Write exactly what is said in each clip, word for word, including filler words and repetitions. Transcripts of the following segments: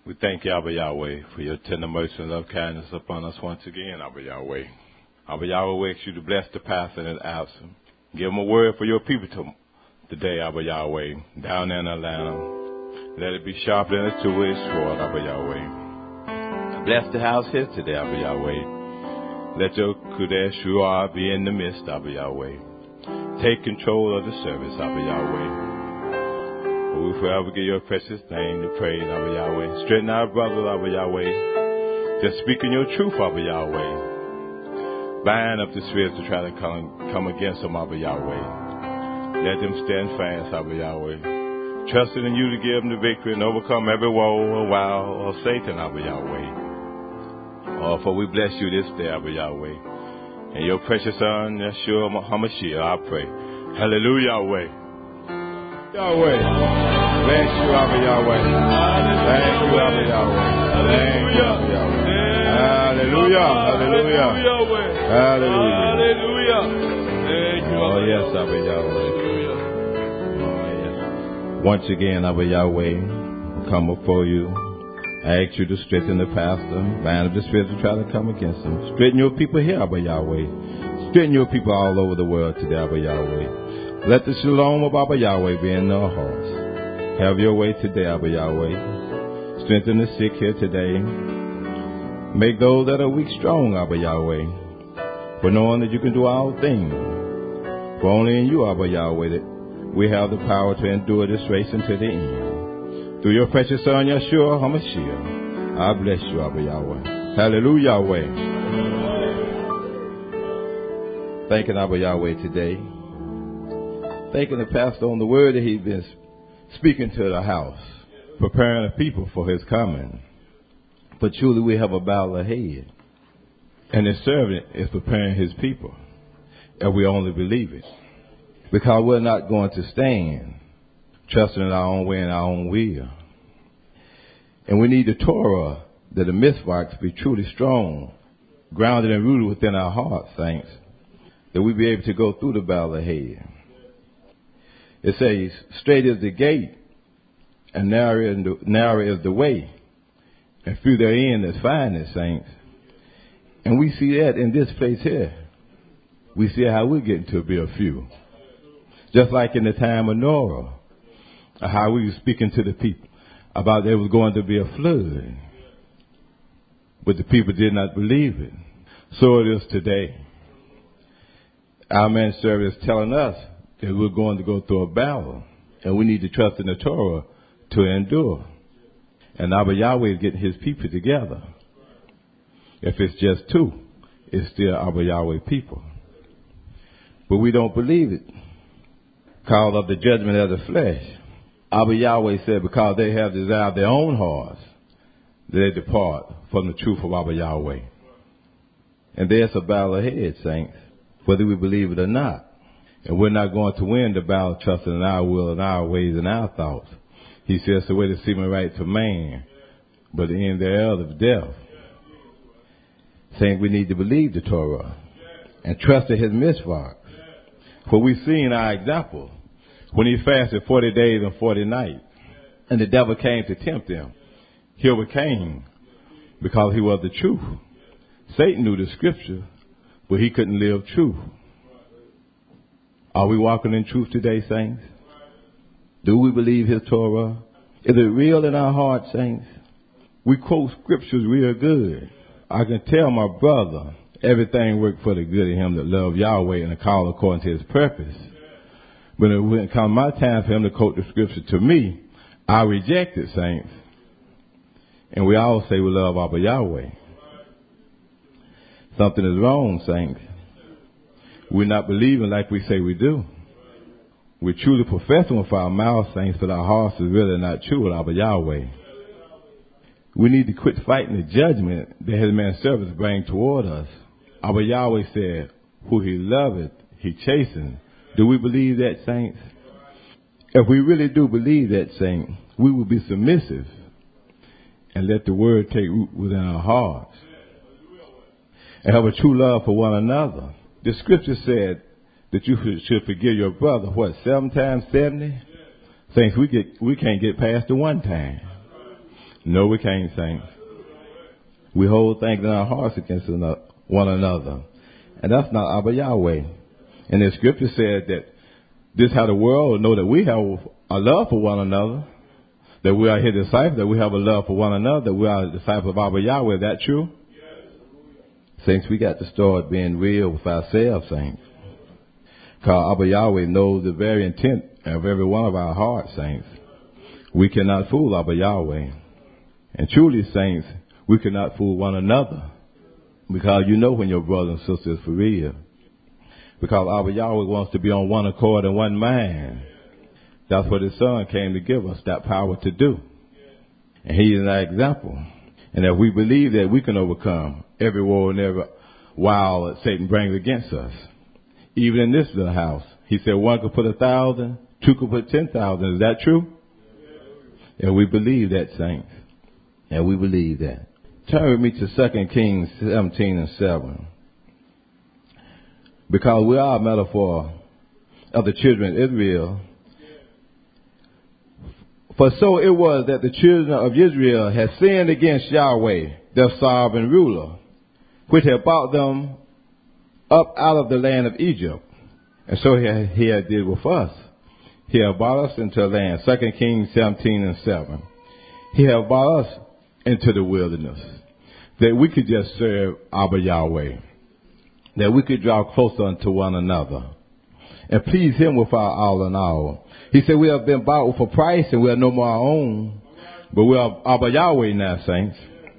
We thank you, Abba Yahweh, for your tender mercy and love kindness upon us once again, Abba Yahweh. Abba Yahweh, we ask you to bless the pastor and his absence. Give him a word for your people to, today, Abba Yahweh, down in Atlanta. Let it be sharper than a two-edged sword, Abba Yahweh. Bless the house here today, Abba Yahweh. Let your Kodesh Ruah be in the midst, Abba Yahweh. Take control of the service, Abba Yahweh. We forever give your precious name to praise, Abba Yahweh. Straighten our brothers, Abba Yahweh. Just speaking your truth, Abba Yahweh. Bind up the spirits to try to come, come against them, Abba Yahweh. Let them stand fast, Abba Yahweh. Trusting in you to give them the victory and overcome every woe or wild or Satan, Abba Yahweh. Oh, for we bless you this day, Abba Yahweh. And your precious son, Yeshua HaMashiach, I pray. Hallelujah, Yahweh. Yahweh. Bless you, Abba Yahweh. Thank you, Abba Yahweh. Thank you, Abba Yahweh. Hallelujah. Hallelujah. Hallelujah. Hallelujah. Thank you, oh, yes, Abba Yahweh. Oh, yes. Once again, Abba Yahweh, come before you. I ask you to strengthen the pastor, bind up the spirits to try to come against him. Strengthen your people here, Abba Yahweh. Strengthen your people all over the world today, Abba Yahweh. Let the shalom of Abba Yahweh be in their hearts. Have your way today, Abba Yahweh. Strengthen the sick here today. Make those that are weak strong, Abba Yahweh. For knowing that you can do all things. For only in you, Abba Yahweh, that we have the power to endure this race unto the end. Through your precious Son, Yeshua HaMashiach, I bless you, Abba Yahweh. Hallelujah, Yahweh. Thanking Abba Yahweh today. Thanking the pastor on the word that he's been speaking to the house, preparing the people for his coming. But truly we have a battle ahead. And his servant is preparing his people. And we only believe it. Because we're not going to stand trusting in our own way and our own will. And we need the Torah that the mitzvahs be truly strong, grounded and rooted within our hearts, saints, that we be able to go through the battle ahead. It says, straight is the gate, and narrow is the, narrow is the way, and through therein is finding, saints. And we see that in this place here. We see how we're getting to be a few. Just like in the time of Noah, how we were speaking to the people about there was going to be a flood. But the people did not believe it. So it is today. Our man service is telling us that we're going to go through a battle, and we need to trust in the Torah to endure. And Abba Yahweh is getting his people together. If it's just two, it's still Abba Yahweh people. But we don't believe it. Because of the judgment of the flesh. Abba Yahweh said because they have desired their own hearts, they depart from the truth of Abba Yahweh. And there's a battle ahead, saints, whether we believe it or not. And we're not going to win the battle trusting in our will and our ways and our thoughts. He says the way to seem right to man, but the end thereof is death. Saying we need to believe the Torah and trust in his mitzvahs. For we've seen our example when he fasted forty days and forty nights, and the devil came to tempt him. He overcame because he was the truth. Satan knew the scripture, but he couldn't live truth. Are we walking in truth today, saints? Do we believe his Torah? Is it real in our hearts, saints? We quote scriptures real good. I can tell my brother everything worked for the good of him that love Yahweh and are called according to his purpose. But when it comes my time for him to quote the scripture to me, I reject it, saints. And we all say we love Abba Yahweh. Something is wrong, saints. We're not believing like we say we do. We're truly professing with our mouth, saints, but our hearts is really not true with Abba Yahweh. We need to quit fighting the judgment that his man servants bring toward us. Abba Yahweh said, who he loveth, he chastens. Do we believe that, saints? If we really do believe that, saint, we will be submissive and let the word take root within our hearts and have a true love for one another. The scripture said that you should forgive your brother, what, seven times seventy? Saints, we get we can't get past the one time. No, we can't, saints. We hold things in our hearts against one another. And that's not Abba Yahweh. And the scripture said that this is how the world will know that we have a love for one another, that we are his disciples, that we have a love for one another, that we are disciples of Abba Yahweh. Is that true? Yes. Saints, we got to start being real with ourselves, saints. Because Abba Yahweh knows the very intent of every one of our hearts, saints. We cannot fool Abba Yahweh. And truly, saints, we cannot fool one another. Because you know when your brother and sister is for real. Because Abba Yahweh wants to be on one accord and one mind. That's what his son came to give us, that power to do. And he is our example. And if we believe that we can overcome every war and every wild that Satan brings against us, even in this little house, he said one could put a thousand, two could put ten thousand. Is that true? And we believe that, saints. And we believe that. Turn with me to Second Kings seventeen and seven. Because we are a metaphor of the children of Israel. For so it was that the children of Israel had sinned against Yahweh, their sovereign ruler, which had brought them up out of the land of Egypt. And so he had, he had did with us. He had brought us into a land. Second Kings seventeen and seven. He had brought us into the wilderness, that we could just serve Abba Yahweh, that we could draw closer unto one another and please him with our all in all. He said we have been bought with a price and we are no more our own, but we are Abba Yahweh now, saints.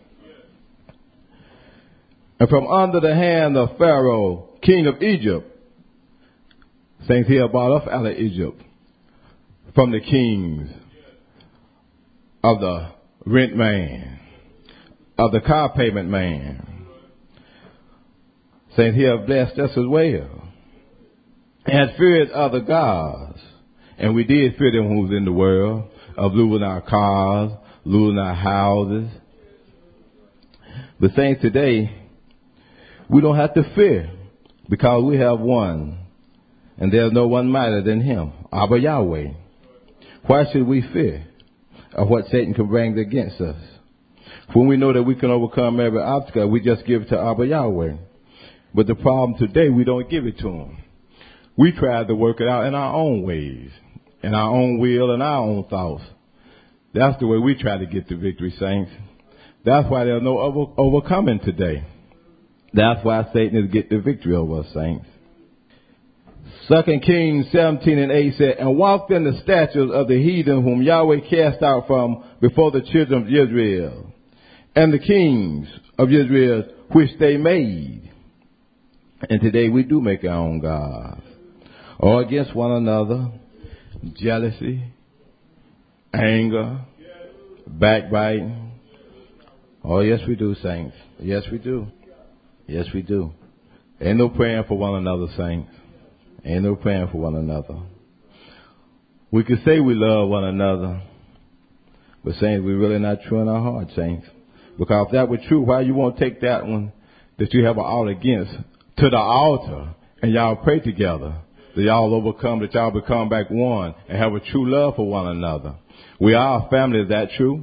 And from under the hand of Pharaoh, king of Egypt, saints, he had brought us out of Egypt, from the kings of the rent man, of the car payment man. Saints, he has blessed us as well. And feared other gods. And we did fear them who was in the world, of losing our cars, losing our houses. But saints, today, we don't have to fear, because we have one, and there's no one mightier than him, Abba Yahweh. Why should we fear of what Satan can bring against us? When we know that we can overcome every obstacle, we just give it to Abba Yahweh. But the problem today, we don't give it to him. We try to work it out in our own ways, in our own will and our own thoughts. That's the way we try to get the victory, saints. That's why there's no over, overcoming today. That's why Satan is getting the victory over us, saints. Second Kings seventeen and eight said, and walked in the statutes of the heathen whom Yahweh cast out from before the children of Israel, and the kings of Israel which they made. And today we do make our own gods, or against one another, jealousy, anger, backbiting. Oh, yes, we do, saints. Yes, we do. Yes, we do. Ain't no praying for one another, saints. Ain't no praying for one another. We can say we love one another, but saints, we're really not true in our heart, saints. Because if that were true, why you won't take that one that you have an all against to the altar and y'all pray together, that y'all overcome, that y'all become back one and have a true love for one another. We are a family, is that true?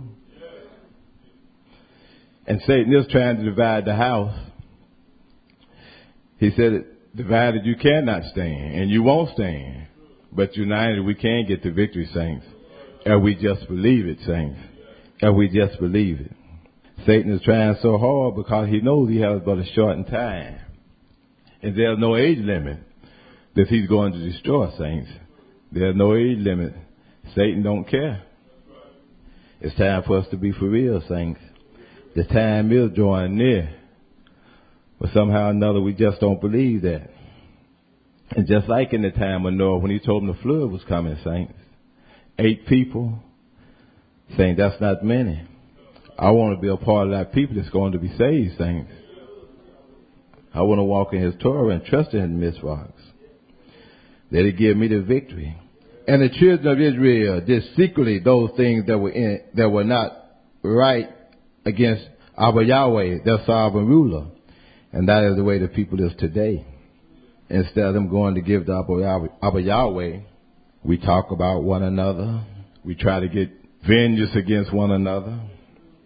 And Satan is trying to divide the house. He said, divided you cannot stand, and you won't stand. But united we can get the victory, saints. And we just believe it, saints. And we just believe it. Satan is trying so hard because he knows he has but a short time. And there's no age limit that he's going to destroy, saints. There's no age limit. Satan don't care. It's time for us to be for real, saints. The time is drawing near. But somehow or another, we just don't believe that. And just like in the time of Noah, when he told them the flood was coming, saints, eight people, saying that's not many. I want to be a part of that people that's going to be saved, saints. I want to walk in his Torah and trust in his mitzvahs. That he give me the victory. And the children of Israel did secretly those things that were in, that were not right against Abba Yahweh, their sovereign ruler. And that is the way the people is today. Instead of them going to give to Abba, Abba Yahweh, we talk about one another. We try to get vengeance against one another.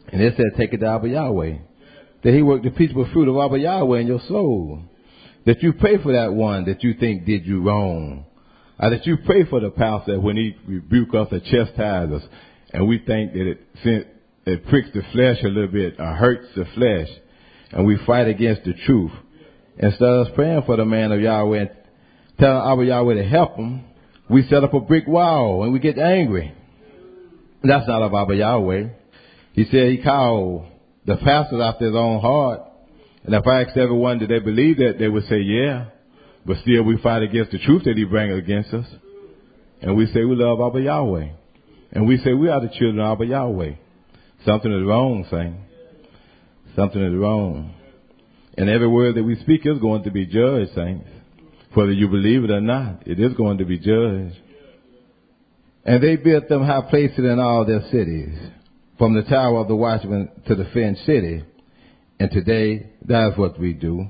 And it said, take it to Abba Yahweh. That he worked the peaceable fruit of Abba Yahweh in your soul. That you pray for that one that you think did you wrong. Or that you pray for the pastor when he rebuke us or chastise us. And we think that it, it pricks the flesh a little bit or hurts the flesh. And we fight against the truth. Instead of us praying for the man of Yahweh and telling Abba Yahweh to help him, we set up a brick wall and we get angry. That's not of Abba Yahweh. He said he called the pastors after his own heart. And if I asked everyone, did they believe that, they would say, yeah. But still we fight against the truth that he brings against us. And we say we love Abba Yahweh. And we say we are the children of Abba Yahweh. Something is wrong, saint. Something is wrong. And every word that we speak is going to be judged, saints. Whether you believe it or not, it is going to be judged. And they built them high places in all their cities, from the tower of the watchman to the fenced city. And today, that's what we do.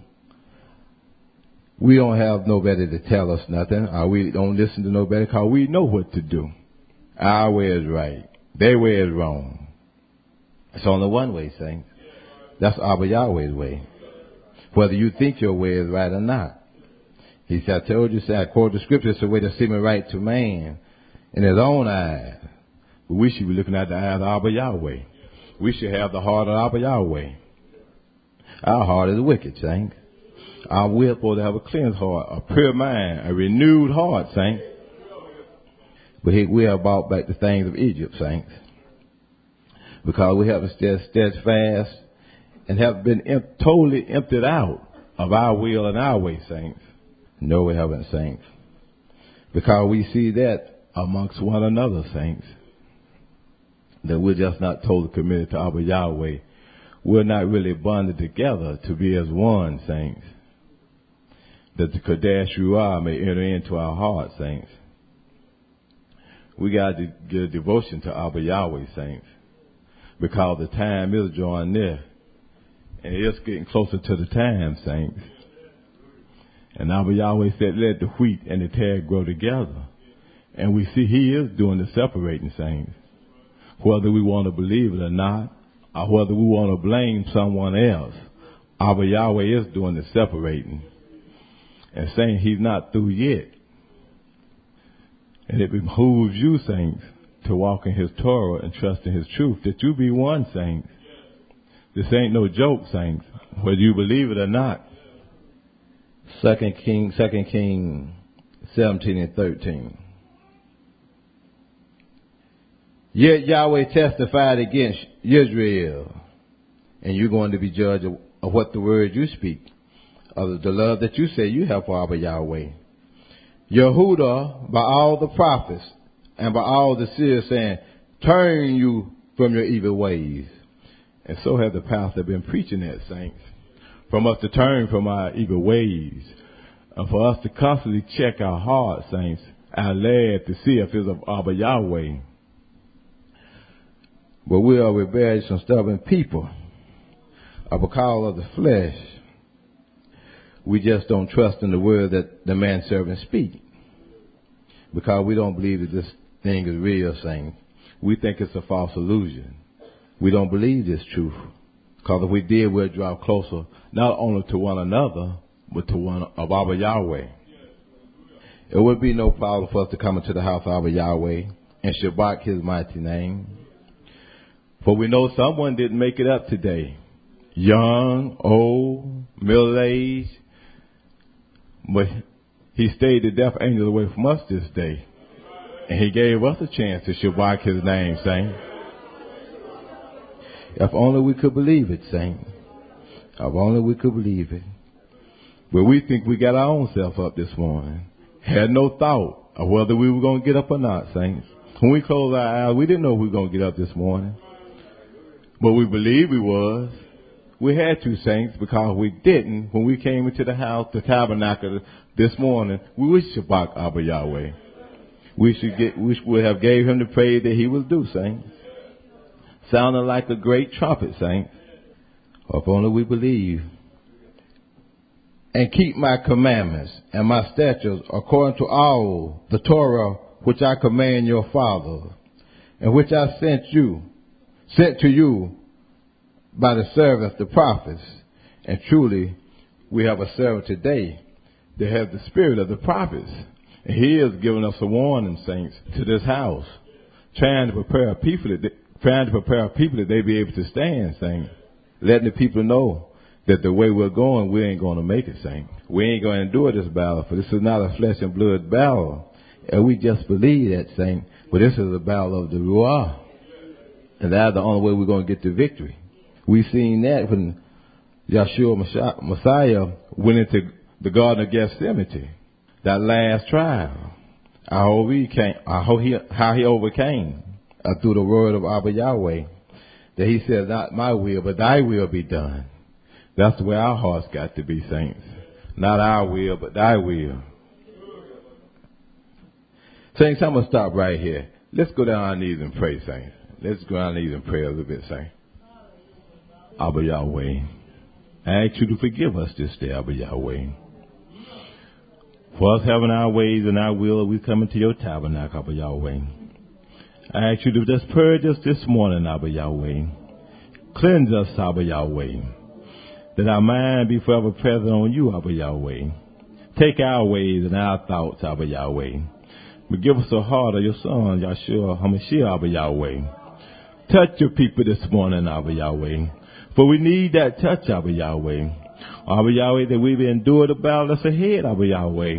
We don't have nobody to tell us nothing, or we don't listen to nobody because we know what to do. Our way is right. Their way is wrong. It's only one way, saints. That's Abba Yahweh's way. Whether you think your way is right or not. He said, I told you, said, I quote the scripture, it's the way that seemeth right to man in his own eyes. But we should be looking at the eyes of Abba Yahweh. We should have the heart of Abba Yahweh. Our heart is wicked, saints. Our will is supposed to have a cleansed heart, a pure mind, a renewed heart, saints. But we have brought back the things of Egypt, saints. Because we have to stay steadfast and have been em- totally emptied out of our will and our way, saints. No, we haven't, saints. Because we see that amongst one another, saints. That we're just not totally committed to Abba Yahweh. We're not really bonded together to be as one, saints. That the Kadesh Ruah may enter into our hearts, saints. We got to get a devotion to Abba Yahweh, saints. Because the time is drawing near. And it's getting closer to the time, saints. And Abba Yahweh said, let the wheat and the tare grow together. And we see he is doing the separating, saints. Whether we want to believe it or not, or whether we want to blame someone else, Abba Yahweh is doing the separating. And saying he's not through yet. And it behooves you, saints, to walk in his Torah and trust in his truth, that you be one, saints. This ain't no joke, saints, whether you believe it or not. Second King, Second King, seventeen and thirteen. Yet Yahweh testified against Israel, and you're going to be judged of, of what the word you speak, of the love that you say you have for Abba Yahweh. Yehudah, by all the prophets and by all the seers, saying, turn you from your evil ways. And so have the pastor been preaching that, saints. From us to turn from our evil ways. And for us to constantly check our hearts, saints, our lad, to see if it's of Abba Yahweh. But we are rebellious and stubborn people. Or because of the flesh, we just don't trust in the word that the manservant speak. Because we don't believe that this thing is real, saints. We think it's a false illusion. We don't believe this truth. Because if we did, we'd draw closer, not only to one another, but to one of Abba Yahweh. It would be no problem for us to come into the house of Abba Yahweh and shabak his mighty name. For we know someone didn't make it up today. Young, old, middle-aged. But he stayed the death angel away from us this day. And he gave us a chance to shabak his name, saint. If only we could believe it, saint. If only we could believe it. But we think we got our own self up this morning. Had no thought of whether we were going to get up or not, saints. When we closed our eyes, we didn't know we were going to get up this morning. But we believed we was. We had to, saints, because we didn't. When we came into the house, the tabernacle this morning, we would shabak Abba Yahweh. We should get, we would have gave him the praise that he was due, saints. Sounding like a great trumpet, saints. If only we believe. And keep my commandments and my statutes according to all the Torah which I command your fathers, and which I sent you, sent to you by the servants, the prophets. And truly, we have a servant today that has the spirit of the prophets. And he is giving us a warning, saints, to this house, trying to prepare people that they, trying to prepare people that they be able to stand, saints, letting the people know that the way we're going, we ain't going to make it, saints. We ain't going to endure this battle, for this is not a flesh and blood battle. And we just believe that, saints, but this is a battle of the Ruah. And that's the only way we're going to get the victory. We've seen that when Yeshua Messiah went into the Garden of Gethsemane, that last trial. How he, came, how he, how he overcame uh, through the word of Abba Yahweh, that he said, not my will, but thy will be done. That's the way our hearts got to be, saints. Not our will, but thy will. Saints, I'm going to stop right here. Let's go down on our knees and pray, saints. Let's go down on our knees and pray a little bit, saints. Abba Yahweh, I ask you to forgive us this day, Abba Yahweh. For us having our ways and our will, we come into your tabernacle, Abba Yahweh. I ask you to just purge us this morning, Abba Yahweh. Cleanse us, Abba Yahweh. That our mind be forever present on you, Abba Yahweh. Take our ways and our thoughts, Abba Yahweh. But give us a heart of your son, Yeshua HaMashiach, Abba Yahweh. Touch your people this morning, Abba Yahweh. For we need that touch, Abba Yahweh. Abba Yahweh, that we may endure the battle that's ahead, Abba Yahweh.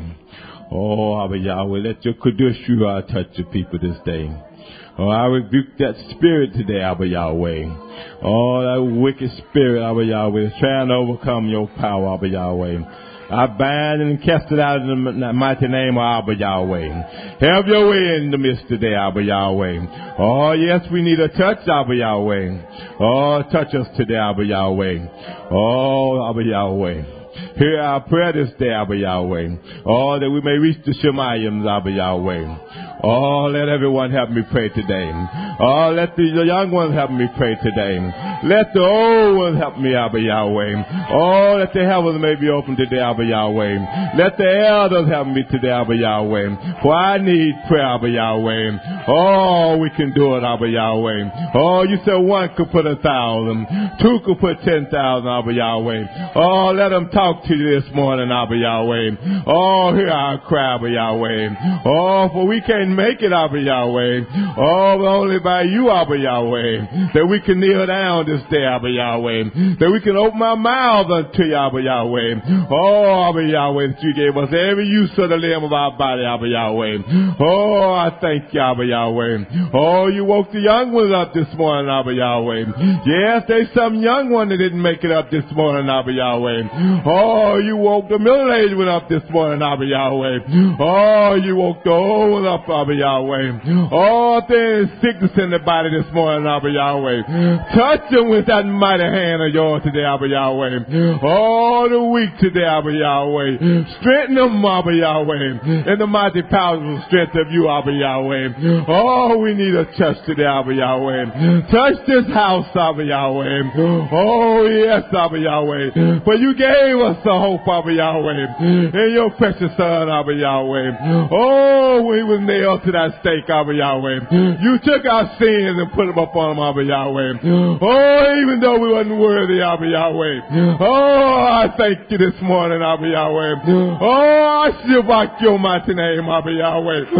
Oh, Abba Yahweh, let your Kadosh Ruah touch your people this day. Oh, I rebuke that spirit today, Abba Yahweh. Oh, that wicked spirit, Abba Yahweh, is trying to overcome your power, Abba Yahweh. I bind and cast it out in the mighty name of Abba Yahweh. Have your way in the midst today, Abba Yahweh. Oh, yes, we need a touch, Abba Yahweh. Oh, touch us today, Abba Yahweh. Oh, Abba Yahweh. Hear our prayer this day, Abba Yahweh. Oh, that we may reach the Shemayim, Abba Yahweh. Oh, let everyone help me pray today. Oh, let the young ones help me pray today. Let the old ones help me, Abba Yahweh. Oh, let the heavens may be open today, Abba Yahweh. Let the elders help me today, Abba Yahweh. For I need prayer, Abba Yahweh. Oh, we can do it, Abba Yahweh. Oh, you said one could put a thousand. Two could put ten thousand, Abba Yahweh. Oh, let them talk to you this morning, Abba Yahweh. Oh, hear our cry, Abba Yahweh. Oh, for we can't make it, Abba Yahweh. Oh, but only by you, Abba Yahweh, that we can kneel down this day, Abba Yahweh, that we can open our mouths unto you, Abba Yahweh. Oh, Abba Yahweh, that you gave us every use of the limb of our body, Abba Yahweh. Oh, I thank you, Abba Yahweh. Oh, you woke the young ones up this morning, Abba Yahweh. Yes, there's some young one that didn't make it up this morning, Abba Yahweh. Oh, you woke the middle-aged one up this morning, Abba Yahweh. Oh, you woke the old one up, Abba Yahweh. Oh, there's sickness in the body this morning, Abba Yahweh. Touch them with that mighty hand of yours today, Abba Yahweh. Oh, the weak today, Abba Yahweh. Strengthen them, Abba Yahweh, in the mighty powerful strength of you, Abba Yahweh. Oh, we need a touch today, Abba Yahweh. Touch this house, Abba Yahweh. Oh, yes, Abba Yahweh. For you gave us the hope, Abba Yahweh, in your precious son, Abba Yahweh. Oh, we was nailed to that stake, Abba Yahweh. You took our sins and put them upon them, Abba Yahweh. Oh, even though we wasn't worthy, Abba Yahweh. Oh, I thank you this morning, Abba Yahweh. Oh, I shall back your mighty name, Abba Yahweh.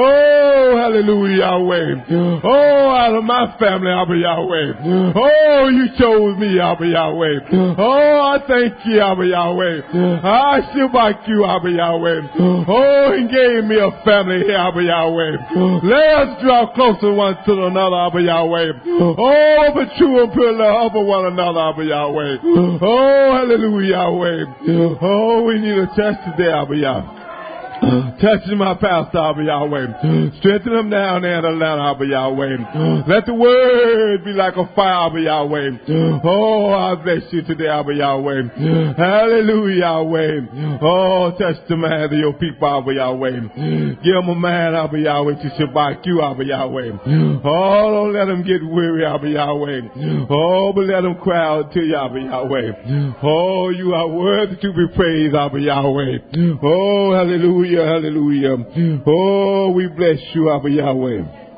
Oh, hallelujah, Yahweh. Oh, out of my family, Abba Yahweh. Oh, you chose me, Abba Yahweh. Oh, I thank you, Abba Yahweh. I shall back you, Abba Yahweh. Oh, he gave me a family here, Abba Yahweh. Let us draw closer one to another, Abba Yahweh. Oh, but true and pure love for one another, Abba Yahweh. Oh, hallelujah, Yahweh. Oh, we need a touch today, Abba Yahweh. Touching my pastor, Abba Yahweh. Strengthen him down there in Atlanta, Abba Yahweh. Let the word be like a fire, Abba Yahweh. Oh, I bless you today, Abba Yahweh. Hallelujah, Yahweh. Oh, touch the man of your people, Abba Yahweh. Give him a man, Abba Yahweh, to Shabbat you, Abba Yahweh. Oh, don't let him get weary, Abba Yahweh. Oh, but let him cry out to you, Abba Yahweh. Oh, you are worthy to be praised, Abba Yahweh. Oh, hallelujah. Hallelujah. Oh, we bless you, Abba Yahweh.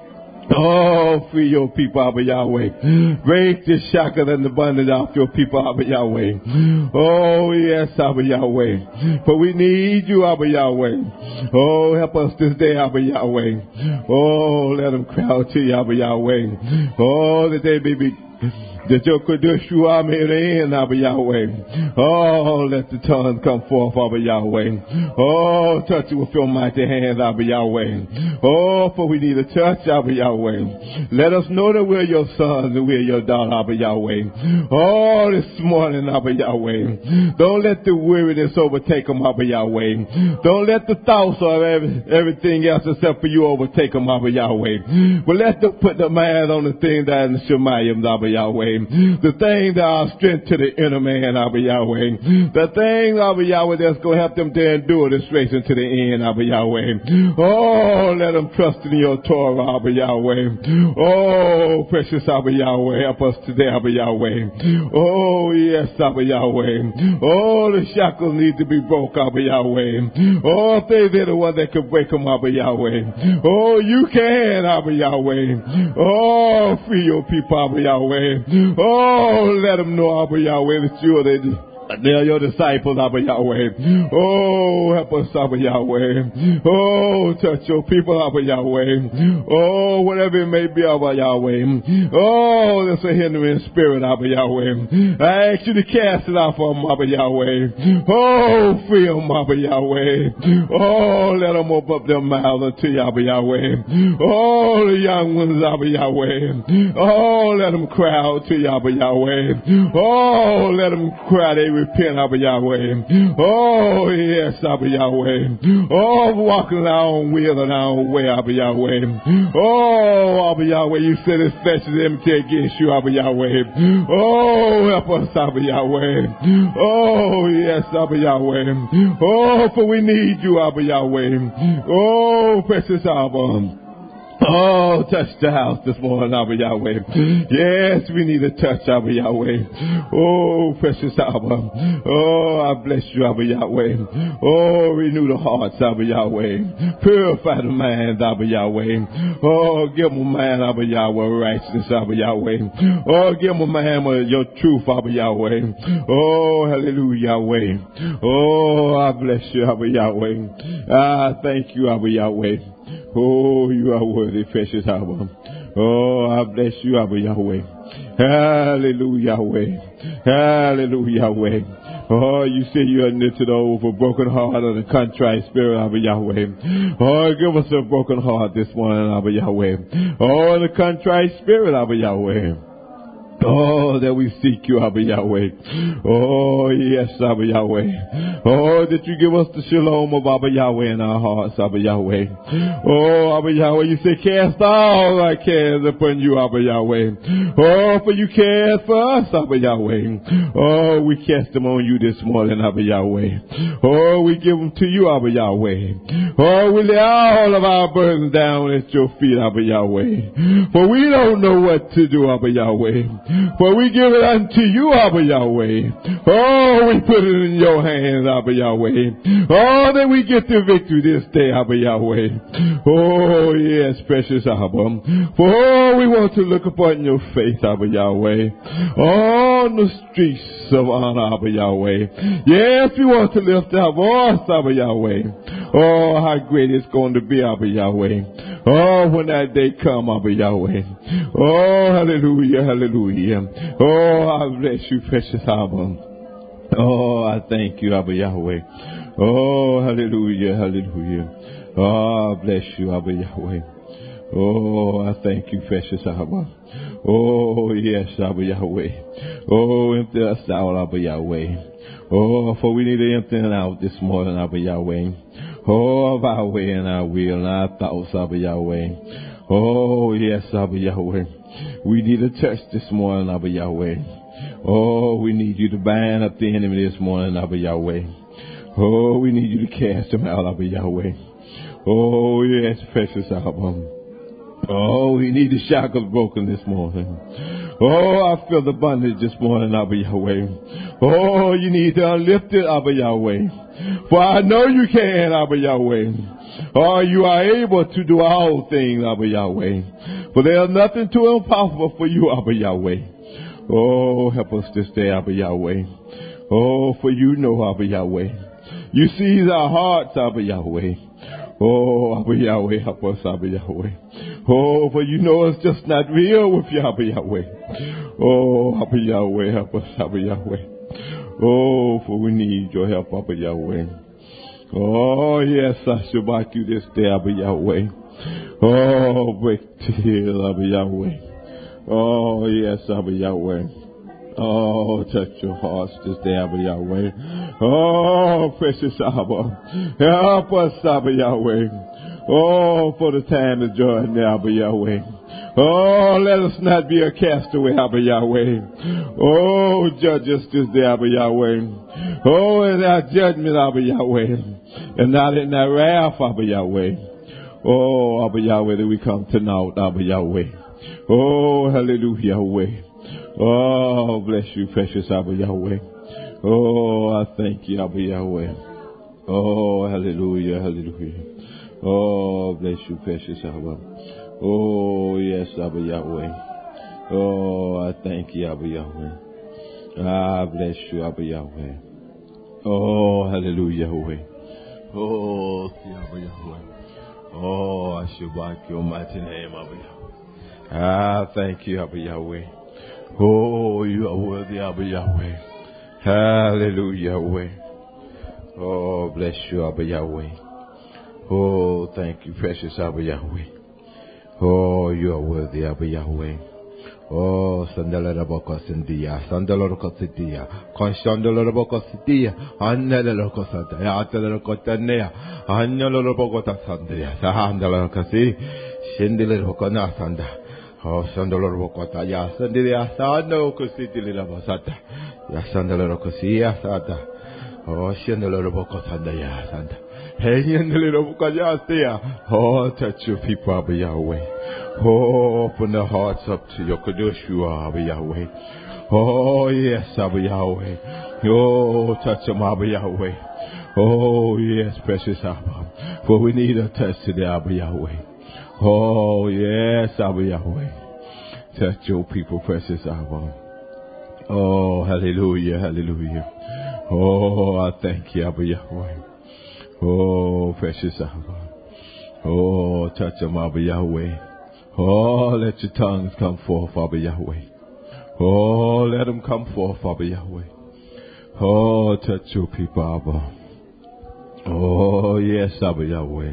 Oh, free your people, Abba Yahweh. Break the shackles and the bondage off your people, Abba Yahweh. Oh, yes, Abba Yahweh. For we need you, Abba Yahweh. Oh, help us this day, Abba Yahweh. Oh, let them cry out to you, Abba Yahweh. Oh, that they may be that your Kodesh Shuam in Abba Yahweh. Oh, let the tongues come forth, Abba Yahweh. Oh, touch it with your mighty hands, Abba Yahweh. Oh, for we need a touch, Abba Yahweh. Let us know that we're your sons and we're your daughter, Abba Yahweh. Oh, this morning, Abba Yahweh. Don't let the weariness overtake them, Abba Yahweh. Don't let the thoughts of every, everything else except for you overtake them, Abba Yahweh. But let them put the mind on the thing that is the Shemayim, Abba Yahweh. The thing that are strength to the inner man, Abba Yahweh. The thing, Abba Yahweh, that's going to help them to endure this race into the end, Abba Yahweh. Oh, let them trust in your Torah, Abba Yahweh. Oh, precious Abba Yahweh, help us today, Abba Yahweh. Oh, yes, Abba Yahweh. Oh, the shackles need to be broke, Abba Yahweh. Oh, if they're the one that can break them, Abba Yahweh. Oh, you can, Abba Yahweh. Oh, free your people, Abba Yahweh. Oh, let them know, Abba Yahweh, that you are the They are your disciples, Abba Yahweh. Oh, help us, Abba Yahweh. Oh, touch your people, Abba Yahweh. Oh, whatever it may be, Abba Yahweh. Oh, that's a hindering spirit, Abba Yahweh. I ask you to cast it out for them, Abba Yahweh. Oh, free them, Abba Yahweh. Oh, let them open up their mouths unto you, Abba Yahweh. Oh, the young ones, Abba Yahweh. Oh, let them cry out to you, Abba Yahweh. Oh, let them cry. They repent, Abba Yahweh. Oh, yes, Abba Yahweh. Oh, walking our own will and our own way, Abba Yahweh. Oh, Abba Yahweh, you said it's flesh is enmity against you, Abba Yahweh. Oh, help us, Abba Yahweh. Oh, yes, Abba Yahweh. Oh, for we need you, Abba Yahweh. Oh, precious Abba. Oh, touch the house this morning, Abba Yahweh. Yes, we need a touch, Abba Yahweh. Oh, precious Abba. Oh, I bless you, Abba Yahweh. Oh, renew the hearts, Abba Yahweh. Purify the minds, Abba Yahweh. Oh, give them a mind, Abba Yahweh, righteousness, Abba Yahweh. Oh, give them a mind with your truth, Abba Yahweh. Oh, hallelujah, Yahweh. Oh, I bless you, Abba Yahweh. I thank you, Abba Yahweh. Oh, you are worthy, precious Abba. Oh, I bless you, Abba Yahweh. Hallelujah, Yahweh. Hallelujah, Yahweh. Oh, you say you are near to the over broken heart of the contrite spirit, Abba Yahweh. Oh, give us a broken heart this morning, Abba Yahweh. Oh, the contrite spirit, Abba Yahweh. Oh, that we seek you, Abba Yahweh. Oh, yes, Abba Yahweh. Oh, that you give us the shalom of Abba Yahweh in our hearts, Abba Yahweh. Oh, Abba Yahweh, you say, cast all our cares upon you, Abba Yahweh. Oh, for you cared for us, Abba Yahweh. Oh, we cast them on you this morning, Abba Yahweh. Oh, we give them to you, Abba Yahweh. Oh, we lay all of our burdens down at your feet, Abba Yahweh. For we don't know what to do, Abba Yahweh. For we give it unto you, Abba Yahweh. Oh, we put it in your hands, Abba Yahweh. Oh, that we get the victory this day, Abba Yahweh. Oh, yes, precious Abba. For oh, we want to look upon your face, Abba Yahweh. On the streets of honor, Abba Yahweh. Yes, we want to lift our voice, Abba Yahweh. Oh, how great it's going to be, Abba Yahweh. Oh, when that day come, Abba Yahweh. Oh, hallelujah, hallelujah. Oh, I bless you, precious Abba. Oh, I thank you, Abba Yahweh. Oh, hallelujah, hallelujah. Oh, I bless you, Abba Yahweh. Oh, I thank you, precious Abba. Oh, yes, Abba Yahweh. Oh, empty us out, Abba Yahweh. Oh, for we need to empty it out this morning, Abba Yahweh. Oh, of our way and our will and our thoughts, Abba Yahweh. Oh, yes, Abba Yahweh. We need a touch this morning, Abba Yahweh. Oh, we need you to bind up the enemy this morning, Abba Yahweh. Oh, we need you to cast him out, Abba Yahweh. Oh, yes, precious Abba. Oh, we need the shackles broken this morning. Oh, I feel the bondage this morning, Abba Yahweh. Oh, you need to unlift it, Abba Yahweh. For I know you can, Abba Yahweh. Oh, you are able to do all things, Abba Yahweh. For there is nothing too impossible for you, Abba Yahweh. Oh, help us this day, Abba Yahweh. Oh, for you know, Abba Yahweh. You see our hearts, Abba Yahweh. Oh, Abba Yahweh, help us, Abba Yahweh. Oh, for you know it's just not real with you, Abba Yahweh. Oh, Abba Yahweh, help us, Abba Yahweh. Oh, for we need your help, Abba Yahweh. Oh, yes, I shall back you this day, Abba Yahweh. Oh, break to heal, Abba Yahweh. Oh, yes, Abba Yahweh. Oh, touch your hearts this day, Abba Yahweh. Oh, precious Abba. Help us, Abba Yahweh. Oh, for the time is joy now, Abba Yahweh. Oh, let us not be a castaway, Abba Yahweh. Oh, judge us this day, Abba Yahweh. Oh, in our judgment, Abba Yahweh. And not in our wrath, Abba Yahweh. Oh, Abba Yahweh, that we come tonight, Abba Yahweh. Oh, hallelujah, Yahweh. Oh, bless you, precious Abba Yahweh. Oh, I thank you, Abba Yahweh. Oh, hallelujah, hallelujah. Oh, bless you, precious Abba. Oh, yes, Abba Yahweh. Oh, I thank you, Abba Yahweh. Ah, bless you, Abba Yahweh. Oh, hallelujah, Yahweh. Oh, Abba Yahweh. Oh, I shall back your mighty name, Abba Yahweh. Ah, thank you, Abba Yahweh. Oh, you are worthy, Abba Yahweh. Hallelujah, Yahweh. Oh, bless you, Abba Yahweh. Oh, thank you, precious Abba Yahweh. Oh, you are worthy, Abba Yahweh. Oh, Sandala Boko Sindia, Sandala Cosidia, Conshandala Boko Sidia, Anela Cosata, Atala Cotanea, Anela Bogota Sandia, Sahandala Casi, Shindila Bocona Sanda. Oh, Sandala Bocota, Yasandia, Sando Cositi Lavasata, Yasandala Cosia Sata. Oh, Shandala Bocota, Yasanda. Hey, Yandala Bocayastia. Oh, touch your people, Abba Yahweh. Oh, open the hearts up to your Kadosh, Abba Yahweh. Oh, yes, Abba Yahweh. Oh, touch them, Abba Yahweh. Oh, yes, precious Abba. For we need a touch today, Abba Yahweh. Oh, yes, Abba Yahweh. Touch your people, precious Abba. Oh, hallelujah, hallelujah. Oh, I thank you, Abba Yahweh. Oh, precious Abba. Oh, touch them, Abba Yahweh. Oh, let your tongues come forth, Abba Yahweh. Oh, let them come forth, Abba Yahweh. Oh, touch your people, Abba. Oh, yes, Abba Yahweh.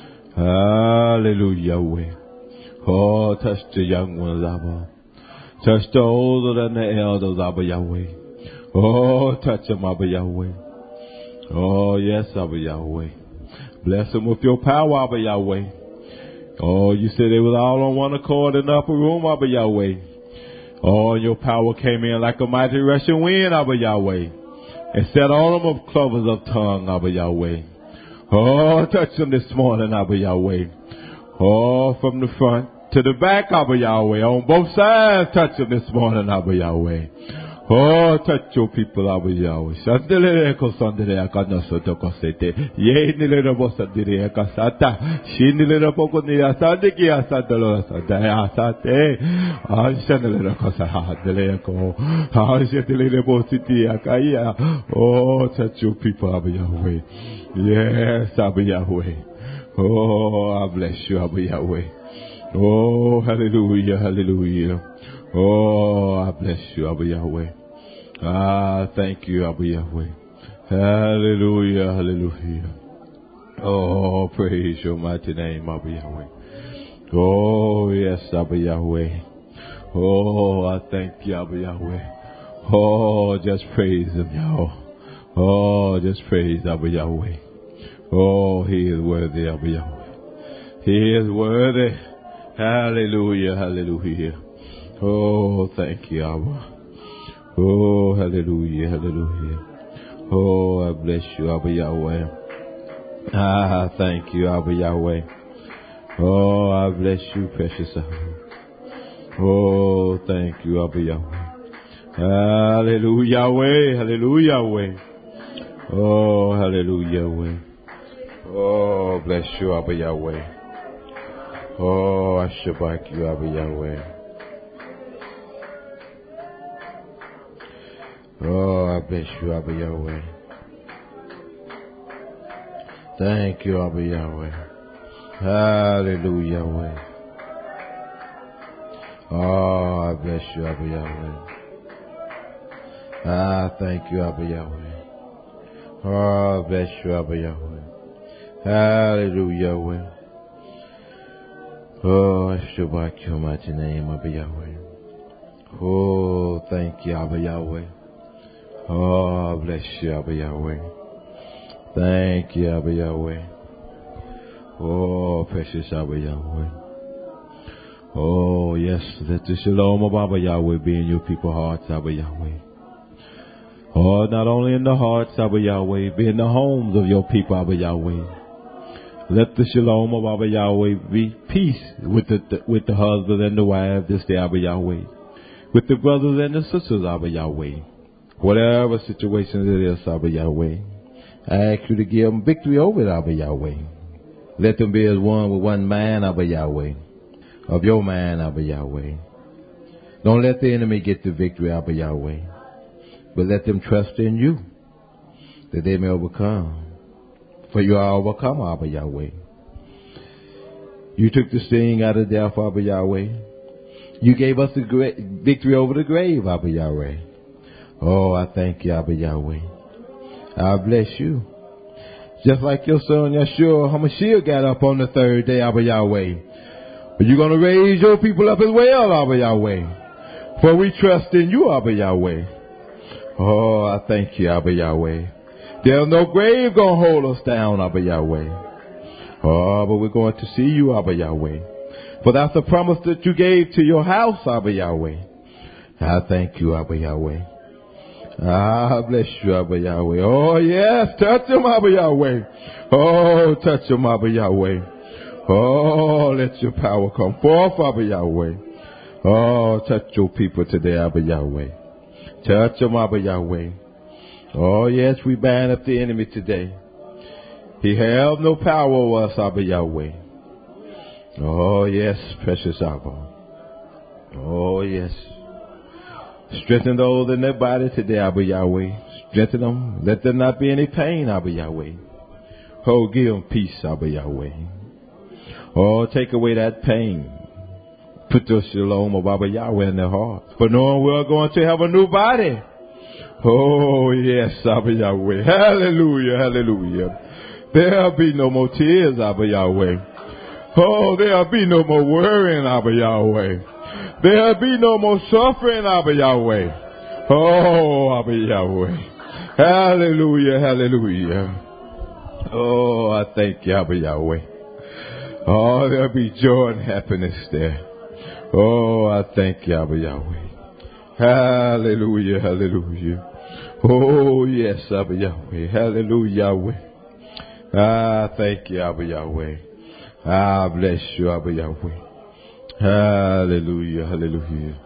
Hallelujah, Yahweh. Oh, touch the young ones, Abba. Touch the older than the elders, Abba Yahweh. Oh, touch them, Abba Yahweh. Oh, yes, Abba Yahweh. Bless them with your power, Abba Yahweh. Oh, you said they was all on one accord in the upper room, Abba Yahweh. Oh, your power came in like a mighty rushing wind, Abba Yahweh. And set all of them of clovers of tongue, Abba Yahweh. Oh, touch them this morning, Abba Yahweh. Oh, from the front to the back, Abba Yahweh. On both sides, touch them this morning, Abba Yahweh. Oh, touch your people, Abba Yahweh. Shandele ko sandele akana soto ko sete. Ye nile rabo sandele akasata. Shinile rabo ko ni asande ki asandelo asande asate. Anshandele ko sahadele ko. Anshandele rabo siti akaya. Oh, touch your people, Abba Yahweh. Yes, Abba Yahweh. Oh, I bless you, Abba Yahweh. Oh, hallelujah, hallelujah. Oh, I bless you, Abba Yahweh. Ah, thank you, Abba Yahweh. Hallelujah, hallelujah. Oh, praise your mighty name, Abba Yahweh. Oh, yes, Abba Yahweh. Oh, I thank you, Abba Yahweh. Oh, just praise him, Yahweh. Oh, just praise Abba Yahweh. Oh, he is worthy, Abba Yahweh. He is worthy. Hallelujah, hallelujah. Oh, thank you, Abba. Oh, hallelujah, hallelujah. Oh, I bless you, Abba Yahweh. Ah, thank you, Abba Yahweh. Oh, I bless you, precious Abba. Oh, thank you, Abba Yahweh. Hallelujah, Yahweh. Hallelujah, Yahweh. Oh, hallelujah, Yahweh. Oh, bless you, Abba Yahweh. Oh, I shabak you, Abba Yahweh. Oh, I bless you, Abba Yahweh. Thank you, Abba Yahweh. Hallelujah, Yahweh. Oh, I bless you, Abba Yahweh. Ah, thank you, Abba Yahweh. Oh, I bless you, Abba Yahweh. Hallelujah, Yahweh. Oh, I shabak your mighty name, Abba Yahweh. Oh, thank you, Abba Yahweh. Oh, bless you, Abba Yahweh. Thank you, Abba Yahweh. Oh, precious Abba Yahweh. Oh, yes, let the shalom of Abba Yahweh be in your people's hearts, Abba Yahweh. Oh, not only in the hearts, Abba Yahweh, be in the homes of your people, Abba Yahweh. Let the shalom of Abba Yahweh be peace with the, the with the husband and the wife this day, Abba Yahweh. With the brothers and the sisters, Abba Yahweh. Whatever situation it is, Abba Yahweh, I ask you to give them victory over it, Abba Yahweh. Let them be as one with one man, Abba Yahweh, of your man, Abba Yahweh. Don't let the enemy get the victory, Abba Yahweh, but let them trust in you, that they may overcome. For you are overcome, Abba Yahweh. You took the sting out of death, Abba Yahweh. You gave us the great victory over the grave, Abba Yahweh. Oh, I thank you, Abba Yahweh. I bless you. Just like your son Yeshua HaMashiach got up on the third day, Abba Yahweh. But you're going to raise your people up as well, Abba Yahweh. For we trust in you, Abba Yahweh. Oh, I thank you, Abba Yahweh. There's no grave going to hold us down, Abba Yahweh. Oh, but we're going to see you, Abba Yahweh. For that's the promise that you gave to your house, Abba Yahweh. I thank you, Abba Yahweh. Ah, bless you, Abba Yahweh. Oh, yes, touch him, Abba Yahweh. Oh, touch him, Abba Yahweh. Oh, let your power come forth, Abba Yahweh. Oh, touch your people today, Abba Yahweh. Touch them, Abba Yahweh. Oh, yes, we bind up the enemy today. He have no power over us, Abba Yahweh. Oh, yes, precious Abba. Oh, yes. Strengthen those in their body today, Abba Yahweh. Strengthen them. Let there not be any pain, Abba Yahweh. Oh, give them peace, Abba Yahweh. Oh, take away that pain. Put the shalom of Abba Yahweh in their hearts. For knowing we're going to have a new body. Oh, yes, Abba Yahweh. Hallelujah, hallelujah. There'll be no more tears, Abba Yahweh. Oh, there'll be no more worrying, Abba Yahweh. There'll be no more suffering, Abba Yahweh. Oh, Abba Yahweh. Hallelujah, hallelujah. Oh, I thank you, Abba Yahweh. Oh, there'll be joy and happiness there. Oh, I thank you, Abba Yahweh. Hallelujah, hallelujah. Oh, yes, Abba Yahweh. Hallelujah, Yahweh. Ah, thank you, Abba Yahweh. Ah, bless you, Abba Yahweh. Hallelujah, hallelujah.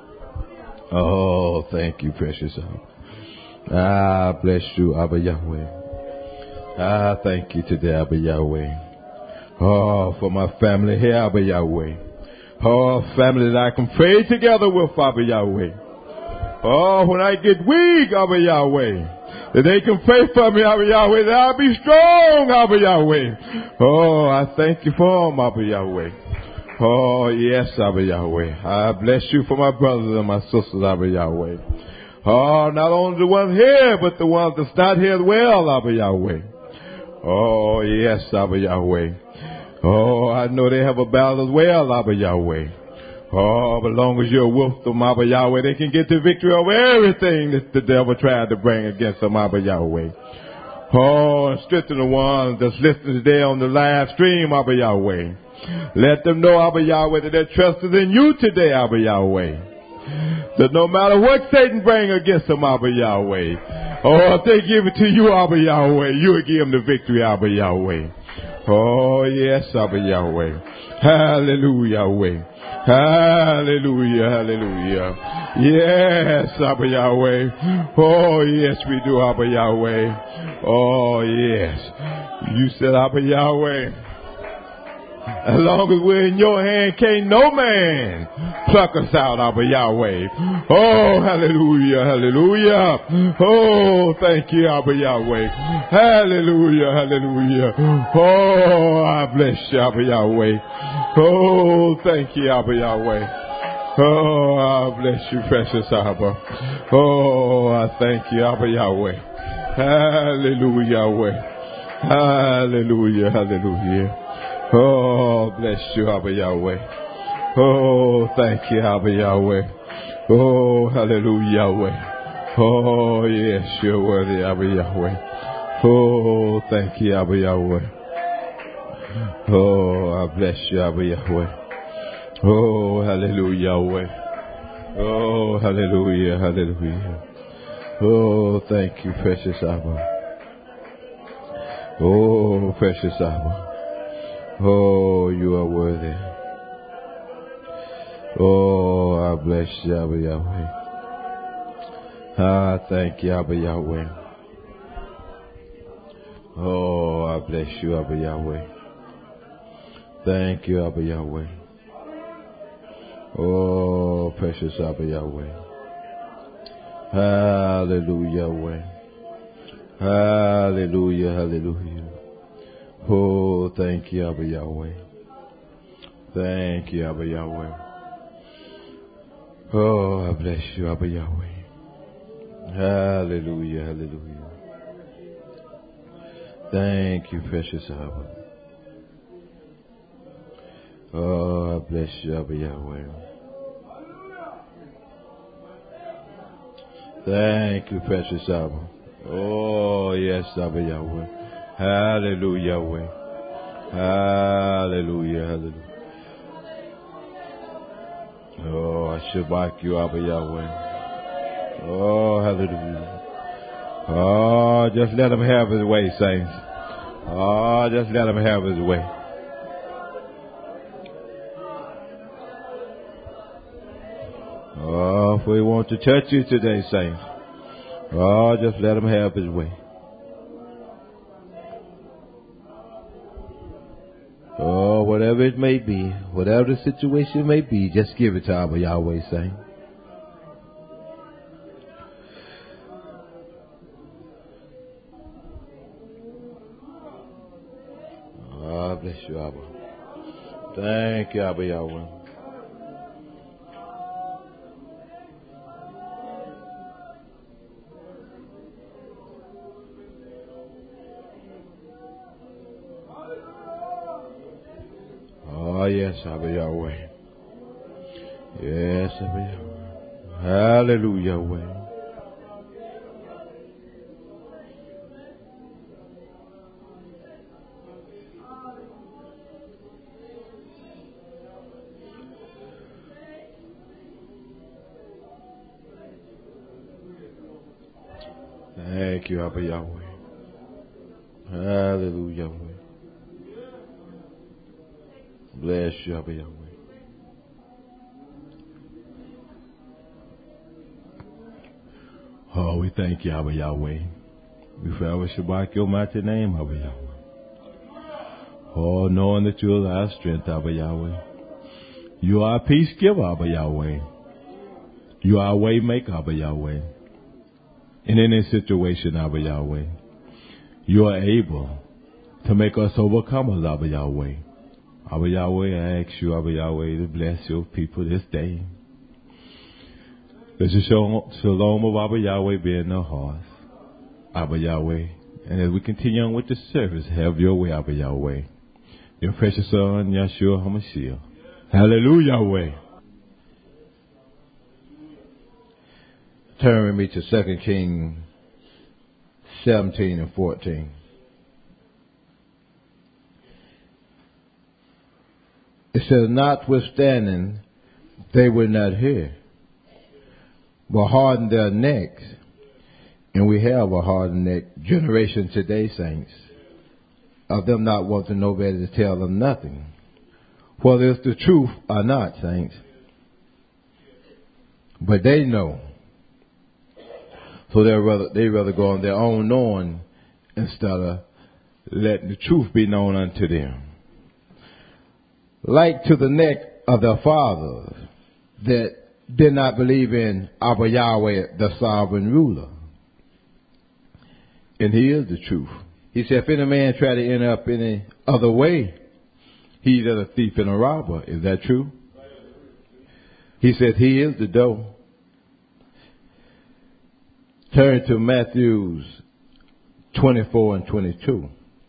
Oh, thank you, precious Abba. Ah, bless you, Abba Yahweh. Ah, thank you today, Abba Yahweh. Oh, for my family here, Abba Yahweh. Oh, family that I can pray together with, Abba Yahweh. Oh, when I get weak, Abba Yahweh, that they can pray for me, Abba Yahweh, that I'll be strong, Abba Yahweh. Oh, I thank you for them, Abba Yahweh. Oh, yes, Abba Yahweh. I bless you for my brothers and my sisters, Abba Yahweh. Oh, not only the ones here, but the ones that's not here as well, Abba Yahweh. Oh, yes, Abba Yahweh. Oh, I know they have a battle as well, Abba Yahweh. Oh, but as long as you're with them, Abba Yahweh, they can get the victory over everything that the devil tried to bring against them, Abba Yahweh. Oh, and strengthen the ones that's listening today on the live stream, Abba Yahweh. Let them know, Abba Yahweh, that their trust is in you today, Abba Yahweh. That no matter what Satan bring against them, Abba Yahweh. Oh, if they give it to you, Abba Yahweh, you will give them the victory, Abba Yahweh. Oh, yes, Abba Yahweh. Hallelujah, Yahweh. Hallelujah, hallelujah. Yes, Abba Yahweh. Oh, yes, we do, Abba Yahweh. Oh, yes. You said, Abba Yahweh, As long as we're in your hand, can't no man pluck us out, Abba Yahweh. Oh, hallelujah, hallelujah. Oh, thank you, Abba Yahweh. Hallelujah, hallelujah. Oh, I bless you, Abba Yahweh. Oh, thank you, Abba Yahweh. Oh, I bless you, precious Abba. Oh, I thank you, Abba Yahweh. Hallelujah, Yahweh. Hallelujah, hallelujah. Oh, bless you, Abba Yahweh. Oh, thank you, Abba Yahweh. Oh, hallelujah, Yahweh. Oh, yes, you're worthy, Abba Yahweh. Oh, thank you, Abba Yahweh. Oh, I bless you, Abba Yahweh. Oh, hallelujah, Yahweh. Oh, hallelujah, hallelujah. Oh, thank you, precious Abba. Oh, precious Abba. Oh, you are worthy. Oh, I bless you, Abba Yahweh. I thank you, Abba Yahweh. Oh, I bless you, Abba Yahweh. Thank you, Abba Yahweh. Oh, precious Abba Yahweh. Hallelujah, Yahweh. Hallelujah, hallelujah. Oh, thank you, Abba Yahweh. Thank you, Abba Yahweh. Oh, I bless you, Abba Yahweh. Hallelujah, hallelujah. Thank you, precious Abba. Oh, I bless you, Abba Yahweh. Thank you, precious Abba. Oh, yes, Abba Yahweh. Hallelujah, Yahweh. Hallelujah, hallelujah. Oh, I shabak you, Abba Yahweh. Oh, hallelujah. Oh, just let him have his way, saints. Oh, just let him have his way. Oh, if we want to touch you today, saints. Oh, just let him have his way. Oh, whatever it may be, whatever the situation may be, just give it to Abba Yahweh, saint. Oh, bless you, Abba. Thank you, Abba Yahweh. Oh, yes, Abba Yahweh. Yes, Abba Yahweh. Hallelujah, Yahweh. Thank you, Abba Yahweh. Hallelujah, Yahweh. Bless you, Abba Yahweh. Oh, we thank you, Abba Yahweh. We forever shabak your mighty name, Abba Yahweh. Oh, knowing that you are our strength, Abba Yahweh. You are a peace giver, Abba Yahweh. You are a way maker, Abba Yahweh. In any situation, Abba Yahweh, you are able to make us overcomers, Abba Yahweh. Abba Yahweh, I ask you, Abba Yahweh, to bless your people this day. Let your shalom of Abba Yahweh be in their hearts, Abba Yahweh. And as we continue on with the service, have your way, Abba Yahweh. Your precious Son, Yeshua HaMashiach. Hallelujah, Yahweh. Turn with me to Second Kings seventeen and fourteen. It says, notwithstanding, they would not hear, but hardened their necks. And we have a hardened neck generation today, saints, of them not wanting nobody to tell them nothing, whether it's the truth or not, saints. But they know. So they rather they rather go on their own knowing instead of letting the truth be known unto them. like to the neck of their fathers that did not believe in Abba Yahweh, the sovereign ruler. And he is the truth. He said, if any man try to enter up any other way, he's a thief and a robber. Is that true? He said, he is the door. Turn to Matthew twenty-four and twenty-two.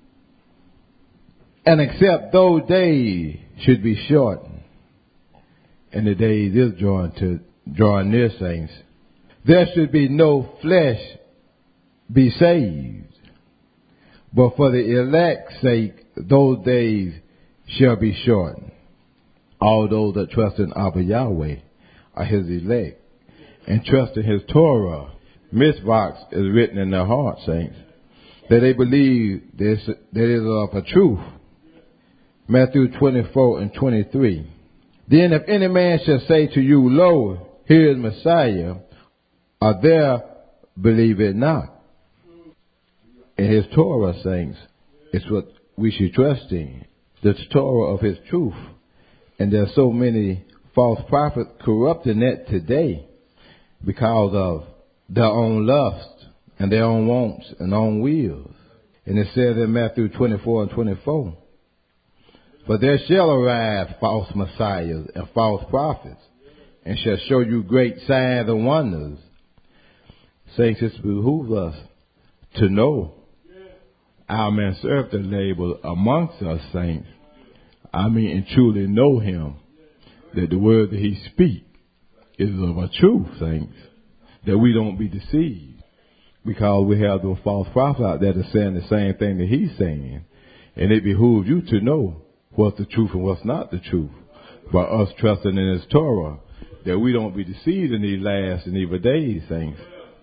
And except those days should be shortened, and the days is drawing to drawing near, saints, there should be no flesh be saved. But for the elect's sake, those days shall be shortened. All those that trust in Abba Yahweh are his elect, and trust in his Torah. Mitzvahs is written in their hearts, saints, that they believe this, that is of a truth. Matthew twenty-four and twenty-three. Then if any man shall say to you, lo, here is Messiah, or there, believe it not. In his Torah, saints, it's what we should trust in, the Torah of his truth. And there are so many false prophets corrupting that today because of their own lust and their own wants and own wills. And it says in Matthew twenty-four and twenty-four, for there shall arise false messiahs and false prophets, and shall show you great signs and wonders. Saints, it behooves us to know our man served the label amongst us, saints. I mean, and truly know him, that the word that he speaks is of a truth, saints, that we don't be deceived, because we have those false prophets out there that are saying the same thing that he's saying, and it behooves you to know what's the truth and what's not the truth, by us trusting in his Torah, that we don't be deceived in these last and evil days, saints.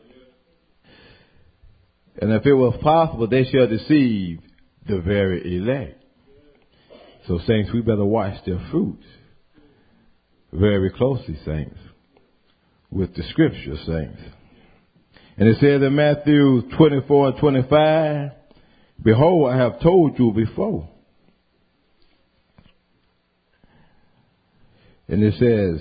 And if it was possible, they shall deceive the very elect. So, saints, we better watch their fruits very closely, saints, with the scripture, saints. And it says in Matthew twenty-four and twenty-five, behold, I have told you before. And it says,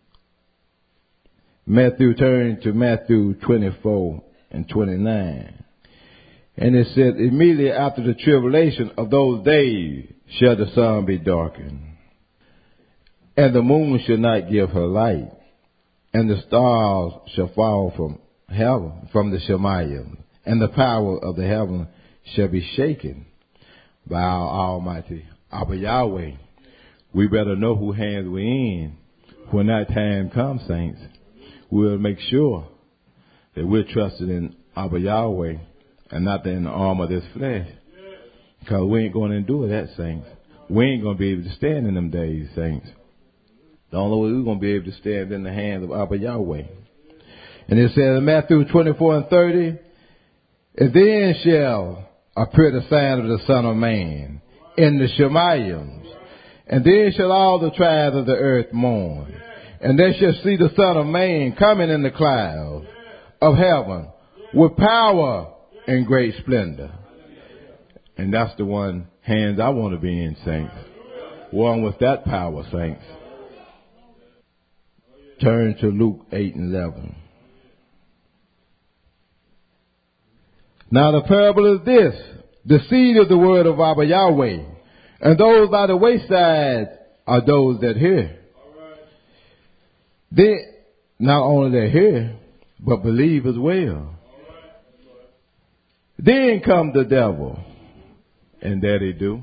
Matthew, turn to Matthew twenty-four and twenty-nine. And it says, immediately after the tribulation of those days shall the sun be darkened, and the moon shall not give her light, and the stars shall fall from heaven, from the Shemayim, and the power of the heaven shall be shaken by our Almighty Abba Yahweh. We better know who hands we're in when that time comes, saints. We'll make sure that we're trusted in Abba Yahweh and not in the arm of this flesh. Because we ain't going to endure that, saints. We ain't going to be able to stand in them days, saints. The only way we're going to be able to stand in the hands of Abba Yahweh. And it says in Matthew twenty-four and thirty, and then shall appear the sign of the Son of Man in the Shemayim, and then shall all the tribes of the earth mourn, and they shall see the Son of Man coming in the clouds of heaven with power and great splendor. And that's the one hands I want to be in, saints. One with that power, saints. Turn to Luke eight and eleven. Now the parable is this: the seed of the word of Abba Yahweh, and those by the wayside are those that hear. They not only they hear, but believe as well. Then come the devil, and there they do.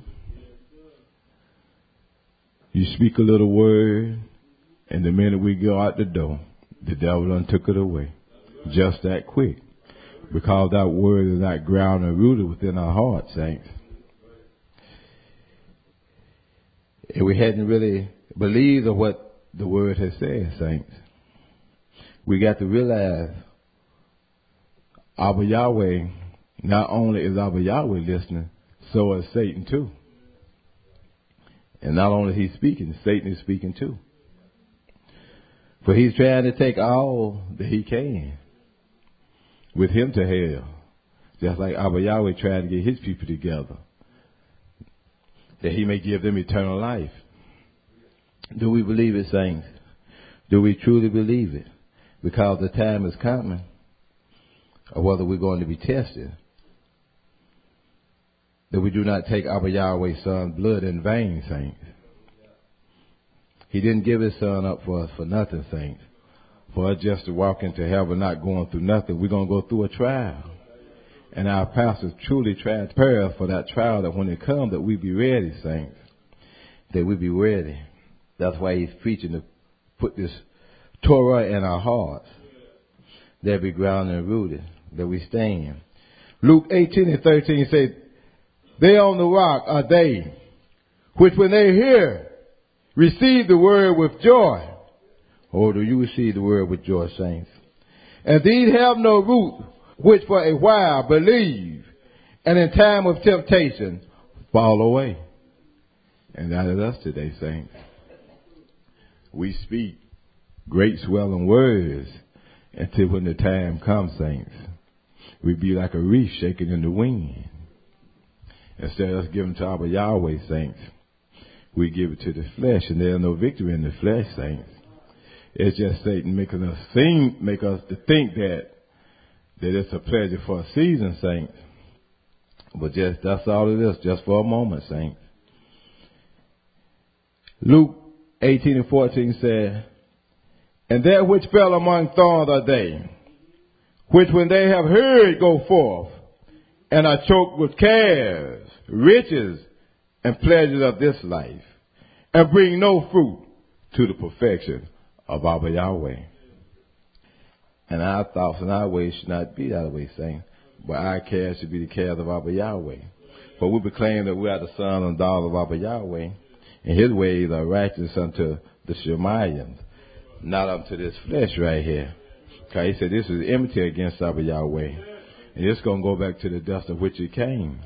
You speak a little word, and the minute we go out the door, the devil done took it away. Just that quick. Because that word is not grounded and rooted within our hearts, saints. And we hadn't really believed of what the word has said, saints. We got to realize Abba Yahweh, not only is Abba Yahweh listening, so is Satan too. And not only is he speaking, Satan is speaking too. For he's trying to take all that he can with him to hell. Just like Abba Yahweh trying to get his people together, that he may give them eternal life. Do we believe it, saints? Do we truly believe it? Because the time is coming, or whether we're going to be tested, that we do not take our Yahweh's Son's blood in vain, saints. He didn't give his Son up for us for nothing, saints. For us just to walk into heaven not going through nothing. We're going to go through a trial. And our pastors truly try to prepare us for that trial, that when it comes, that we be ready, saints. That we be ready. That's why he's preaching to put this Torah in our hearts. That be grounded and rooted. That we stand. Luke eighteen and thirteen says, they on the rock are they, which when they hear, receive the word with joy. Or do you receive the word with joy, saints? And these have no root, which for a while believe, and in time of temptation fall away. And that is us today, saints. We speak great swelling words until when the time comes, saints, we be like a reef shaking in the wind. Instead of us giving to our Yahweh, saints, we give it to the flesh, and there's no victory in the flesh, saints. It's just Satan making us think, make us to think that that it's a pleasure for a season, saints. But just that's all it is, just for a moment, saints. Luke eighteen and fourteen said, and that which fell among thorns are they, which when they have heard go forth, and are choked with cares, riches, and pleasures of this life, and bring no fruit to the perfection of our Yahweh. And our thoughts and our ways should not be that way, saints, but our cares should be the cares of our Yahweh. For we proclaim that we are the son and daughter of our Yahweh, and his ways are righteous unto the Shemayim, not unto this flesh right here. Because he said this is enmity against our Yahweh. And it's going to go back to the dust of which it came.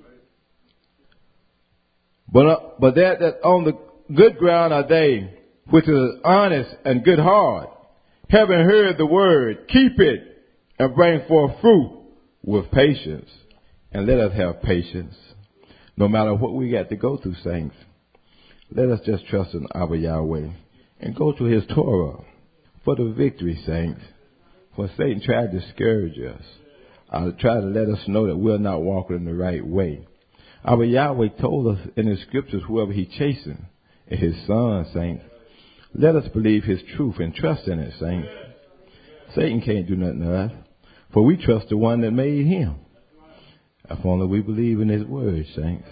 But, uh, but that, that on the good ground are they, which is honest and good heart, having heard the word, keep it, and bring forth fruit with patience. And let us have patience, no matter what we got to go through, saints. Let us just trust in our Yahweh and go to his Torah for the victory, saints. For Satan tried to discourage us, uh, tried to let us know that we're not walking in the right way. Our Yahweh told us in his scriptures, whoever he chastened is his son, saints. Let us believe his truth and trust in it, saints. Satan can't do nothing to us, for we trust the one that made him. If only we believe in his word, saints.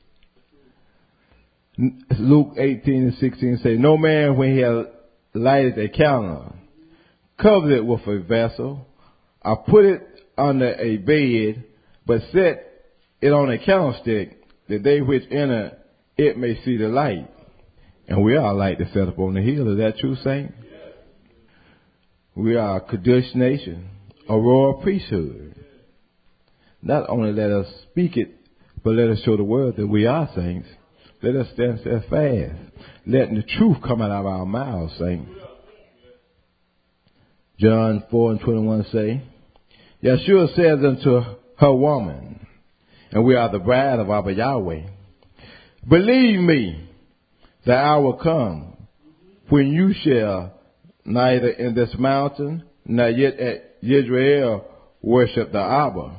Luke eighteen and sixteen say, no man when he has lighted a candle, covered it with a vessel, or put it under a bed, but set it on a candlestick, that they which enter it may see the light. And we are a light to set up on the hill. Is that true, saint? We are a Kadosh nation, a royal priesthood. Not only let us speak it, but let us show the world that we are saints. Let us stand steadfast, letting the truth come out of our mouths, saints. John four and twenty-one say, Yeshua says unto her, woman, and we are the bride of our Yahweh, believe me, the hour come when you shall neither in this mountain nor yet at Israel worship the Abba.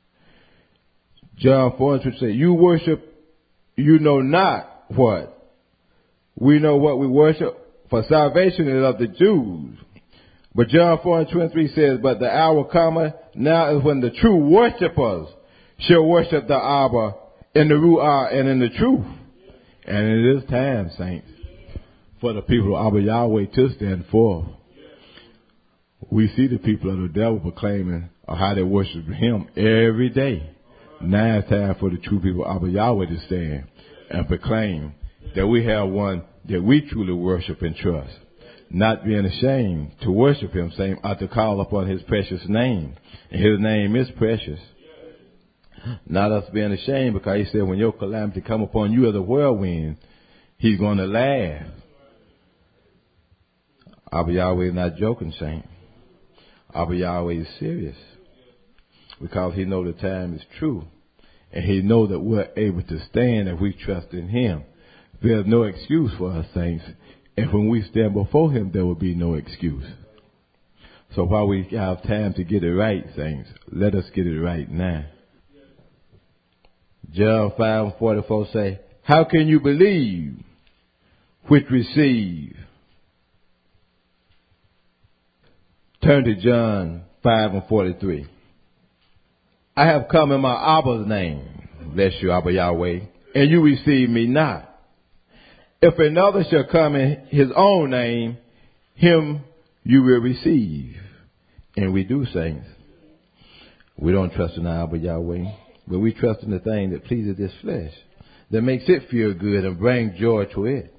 John four and twenty say, you worship, you know not what. We know what we worship, for salvation is of the Jews. But John four and twenty-three says, but the hour cometh now is when the true worshipers shall worship the Abba in the Ruah and in the truth. And it is time, saints, for the people of Abba Yahweh to stand forth. We see the people of the devil proclaiming how they worship him every day. Now it's time for the true people of Abba Yahweh to stand and proclaim that we have one that we truly worship and trust. Not being ashamed to worship him, saying, or to call upon his precious name. And his name is precious. Not us being ashamed, because he said when your calamity come upon you as a whirlwind, he's going to laugh. Abba Yahweh is not joking, saint. Abba Yahweh is serious, because he knows the time is true. And he knows that we're able to stand if we trust in him. There's no excuse for us, saints. And when we stand before him, there will be no excuse. So while we have time to get it right, saints, let us get it right now. John five and forty-four say, how can you believe which receive? Turn to John five and forty-three. I have come in my Abba's name, bless you, Abba Yahweh, and you receive me not. If another shall come in his own name, him you will receive. And we do, saints. We don't trust in our Abba Yahweh, but we trust in the thing that pleases this flesh, that makes it feel good and bring joy to it.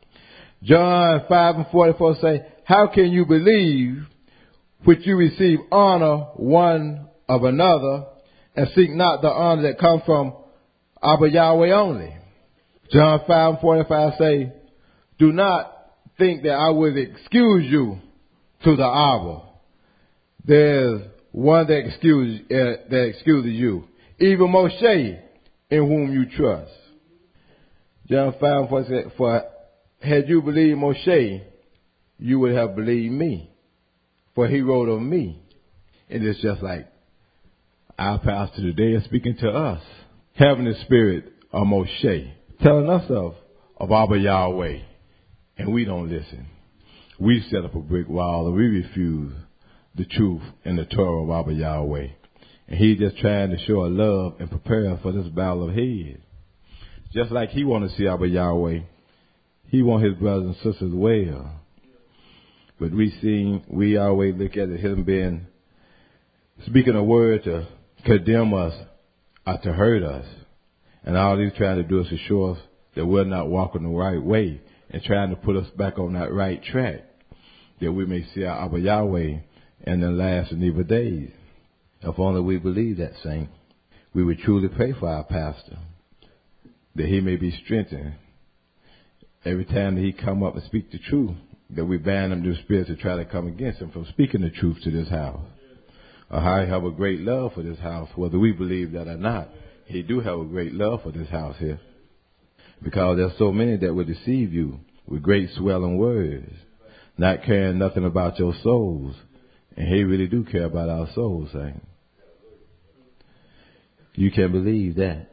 John five and forty-four say, how can you believe which you receive honor one of another and seek not the honor that comes from Abba Yahweh only? John five and forty-five say, do not think that I will excuse you to the Abba. There's one that excuses, uh, that excuses you, even Moshe, in whom you trust. John five and forty-six said, for had you believed Moshe, you would have believed me, for he wrote of me. And it's just like our pastor today is speaking to us, having the spirit of Moshe, telling us of, of Abba Yahweh, and we don't listen. We set up a brick wall and we refuse the truth and the Torah of Abba Yahweh. And he's just trying to show a love and prepare us for this battle of his. Just like he wants to see Abba Yahweh, he wants his brothers and sisters well. But we see, we always look at it, him being, speaking a word to condemn us or to hurt us. And all he's trying to do is to show us that we're not walking the right way and trying to put us back on that right track, that we may see our Abba Yahweh in the last and evil days. If only we believe that, saint, we would truly pray for our pastor, that he may be strengthened. Every time that he come up and speak the truth, that we ban him to spirits to try to come against him from speaking the truth to this house. Or how he have a great love for this house, whether we believe that or not. He do have a great love for this house here. Because there's so many that will deceive you with great swelling words, not caring nothing about your souls. And he really do care about our souls, saint. You can believe that.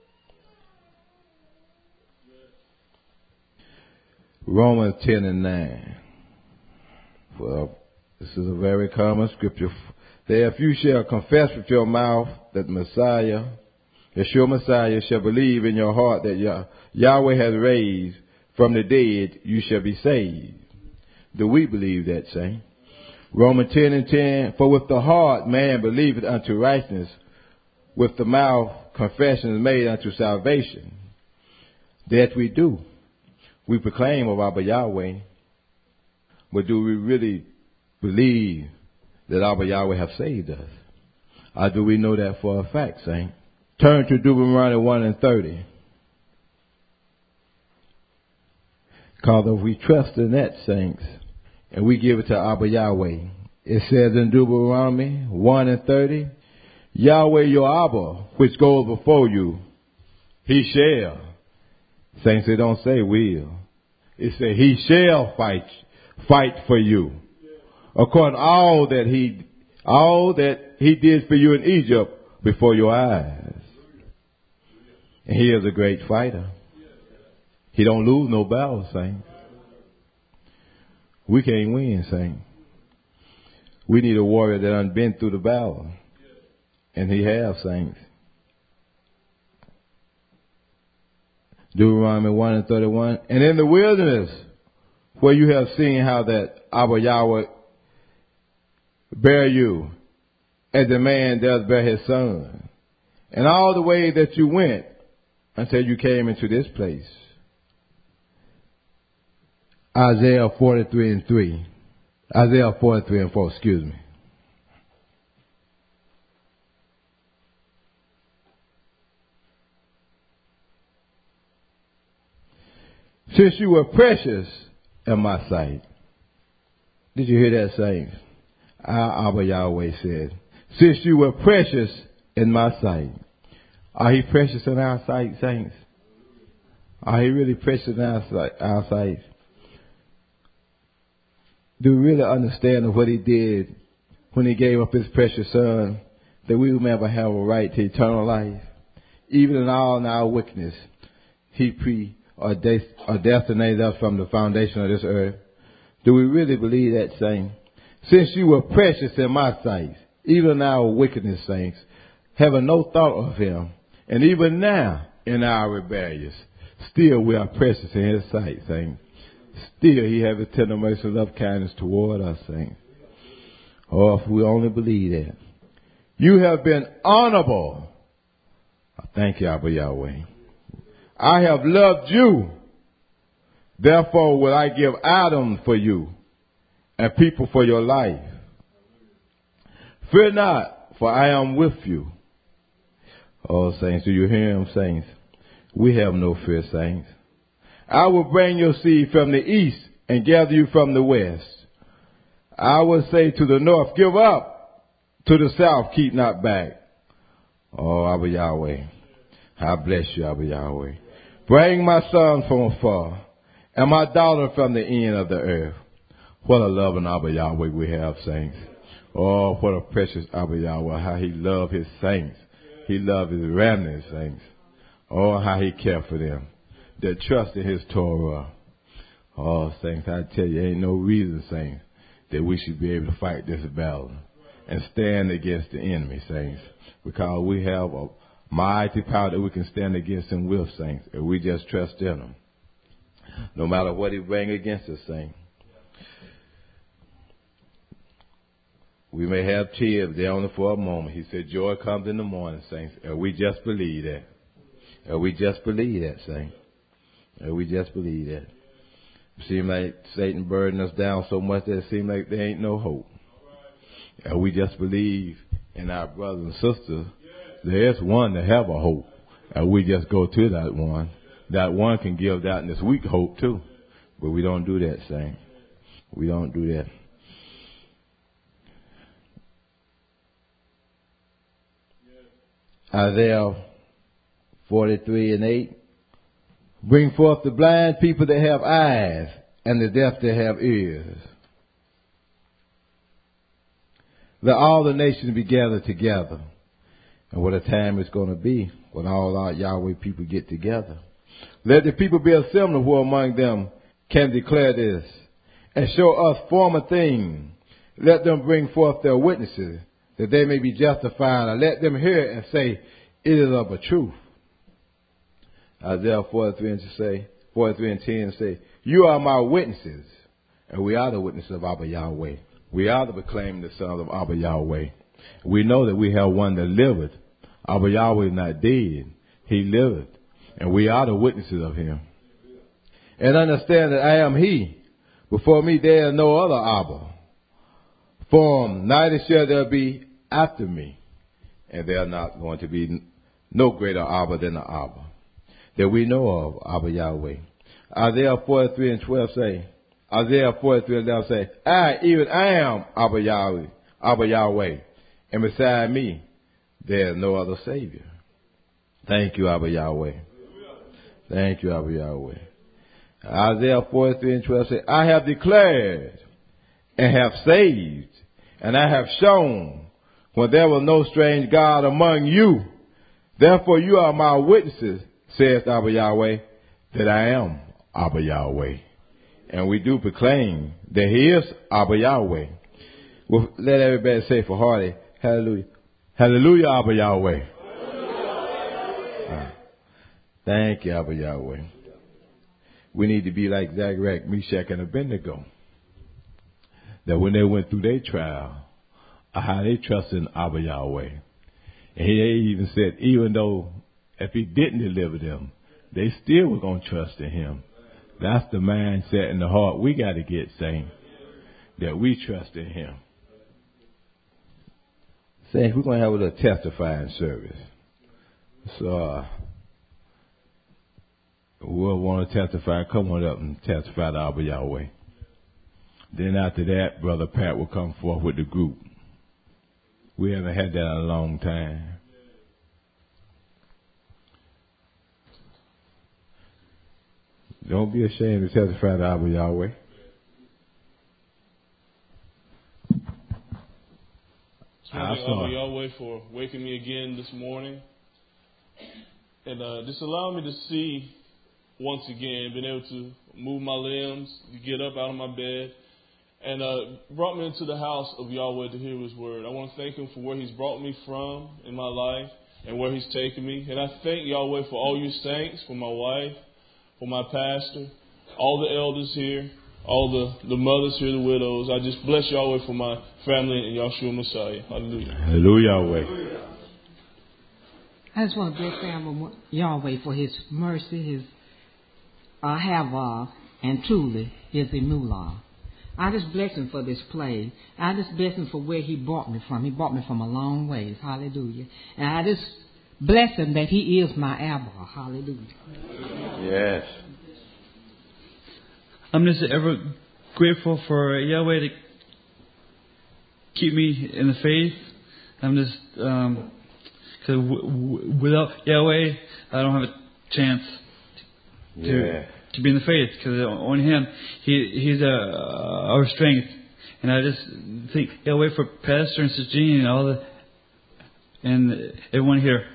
Romans ten and nine. Well, this is a very common scripture. That if you shall confess with your mouth that Messiah, Yeshua Messiah, shall believe in your heart that Yah- Yahweh has raised from the dead, you shall be saved. Do we believe that, saint? Romans ten and ten, for with the heart man believeth unto righteousness, with the mouth confession is made unto salvation. That we do. We proclaim of Abba Yahweh, but do we really believe that Abba Yahweh have saved us? Or do we know that for a fact, saint? Turn to Deuteronomy one and thirty. Because if we trust in that, saints, and we give it to Abba Yahweh, it says in Deuteronomy one and thirty, Yahweh your Abba, which goes before you, he shall. Saints, it don't say will. It say he shall fight, fight for you. According to all that he, all that he did for you in Egypt before your eyes. And he is a great fighter. He don't lose no battle, saints. We can't win, saints. We need a warrior that done been through the battle. And he have, saints. Deuteronomy one and thirty-one. And in the wilderness, where you have seen how that Abba Yahweh bear you, as a man does bear his son. And all the way that you went until you came into this place. Isaiah forty-three and three. Isaiah forty-three and four, excuse me. Since you were precious in my sight. Did you hear that, saints? Our Abba Yahweh said, since you were precious in my sight. Are he precious in our sight, saints? Are he really precious in our sight? Our sight? Do we really understand what he did when he gave up his precious son, that we would never have a right to eternal life? Even in all in our wickedness, he predestinated us from the foundation of this earth. Do we really believe that, saints? Since you were precious in my sight, even in our wickedness, saints, having no thought of him, and even now in our rebellions, still we are precious in his sight, saints. Still he has a tender mercy and love kindness toward us, saints. Oh, if we only believe that. You have been honorable. Thank you, Abba Yahweh. I have loved you. Therefore will I give Adam for you and people for your life. Fear not, for I am with you. Oh, saints, do you hear him, saints? We have no fear, saints. I will bring your seed from the east and gather you from the west. I will say to the north, give up. To the south, keep not back. Oh, Abba Yahweh. I bless you, Abba Yahweh. Bring my son from afar and my daughter from the end of the earth. What a loving Abba Yahweh we have, saints. Oh, what a precious Abba Yahweh. How he loved his saints. He loved his remnant, saints. Oh, how he cared for them. That trust in his Torah. Oh, saints, I tell you, ain't no reason, saints, that we should be able to fight this battle and stand against the enemy, saints. Because we have a mighty power that we can stand against him with, saints, if we just trust in him. No matter what he brings against us, saints. We may have tears there only for a moment. He said, joy comes in the morning, saints. And we just believe that. And we just believe that, saints. And we just believe that. It seems like Satan burdened us down so much that it seems like there ain't no hope. And we just believe in our brothers and sisters. There is one that have a hope. And we just go to that one. That one can give that in this week hope too. But we don't do that, saints. We don't do that. Isaiah forty-three and eight. Bring forth the blind people that have eyes and the deaf that have ears. Let all the nations be gathered together. And what a time it's going to be when all our Yahweh people get together. Let the people be assembled who among them can declare this and show us former things. Let them bring forth their witnesses, that they may be justified, and let them hear it and say, it is of a truth. Isaiah forty-three and say, forty-three and ten say, you are my witnesses, and we are the witnesses of Abba Yahweh. We are the proclaiming the sons of Abba Yahweh. We know that we have one that liveth. Abba Yahweh is not dead. He liveth. And we are the witnesses of him. And understand that I am he. Before me there is no other Abba. Form, neither shall there be after me. And there are not going to be no greater Abba than the Abba that we know of, Abba Yahweh. Isaiah forty-three and twelve say, Isaiah forty-three and eleven say, I, even I am Abba Yahweh, Abba Yahweh, and beside me there is no other Savior. Thank you, Abba Yahweh. Thank you, Abba Yahweh. Isaiah forty-three and twelve say, I have declared and have saved, and I have shown when there was no strange God among you. Therefore you are my witnesses, says Abba Yahweh, that I am Abba Yahweh. And we do proclaim that he is Abba Yahweh. Well, let everybody say for hearty, hallelujah. Hallelujah, Abba Yahweh. Uh, thank you, Abba Yahweh. We need to be like Shadrach, Meshach, and Abednego. That when they went through their trial, how they trusted in Abba Yahweh. And he even said, even though if he didn't deliver them, they still were going to trust in him. That's the mindset and the heart we got to get, saying that we trust in him. Saying we're going to have a little testifying service. So, uh, we'll want to testify. Come on up and testify to Abba Yahweh. Then after that, Brother Pat will come forth with the group. We haven't had that in a long time. Don't be ashamed to testify to Abba Yahweh. Thank Abba Yahweh for waking me again this morning. And uh, just allow me to see once again, being able to move my limbs, to get up out of my bed, and uh, brought me into the house of Yahweh to hear His word. I want to thank Him for where He's brought me from in my life and where He's taken me. And I thank Yahweh for all your saints, for my wife, for my pastor, all the elders here, all the, the mothers here, the widows. I just bless Yahweh for my family and Yahshua Messiah. Hallelujah. Hallelujah, Yahweh. I just want to bless Yahweh for His mercy, His uh, Havah, and truly His Emulah. I just bless Him for this place. I just bless Him for where He brought me from. He brought me from a long ways. Hallelujah. And I just bless Him that He is my Abba. Hallelujah. Yes. I'm just ever grateful for Yahweh to keep me in the faith. I'm just, um, because w- w- without Yahweh, I don't have a chance to yeah. to be in the faith. Because on Him, He He's uh, our strength. And I just thank Yahweh for Pastor and Sister Jean and all the and everyone here.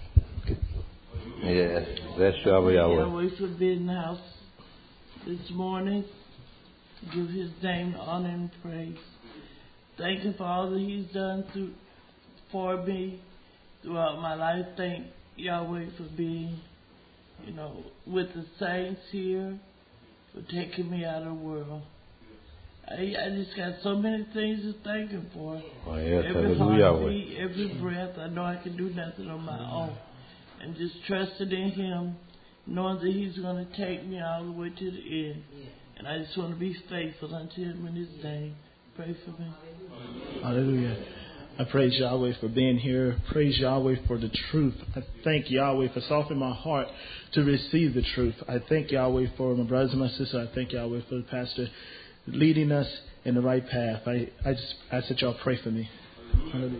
Yes, that's Yahweh. Yahweh for being in the house this morning. Give His name honor and praise. Thank Him for all that He's done through for me throughout my life. Thank Yahweh for being, you know, with the saints here, for taking me out of the world. I, I just got so many things to thank Him for. Oh, yes, every hallelujah, heartbeat, every breath. I know I can do nothing on my own. And just trusting in Him, knowing that He's going to take me all the way to the end. And I just want to be faithful unto Him in His name. Pray for me. Hallelujah. I praise Yahweh for being here. Praise Yahweh for the truth. I thank Yahweh for softening my heart to receive the truth. I thank Yahweh for my brothers and my sisters. I thank Yahweh for the pastor leading us in the right path. I, I just ask that y'all pray for me. Hallelujah.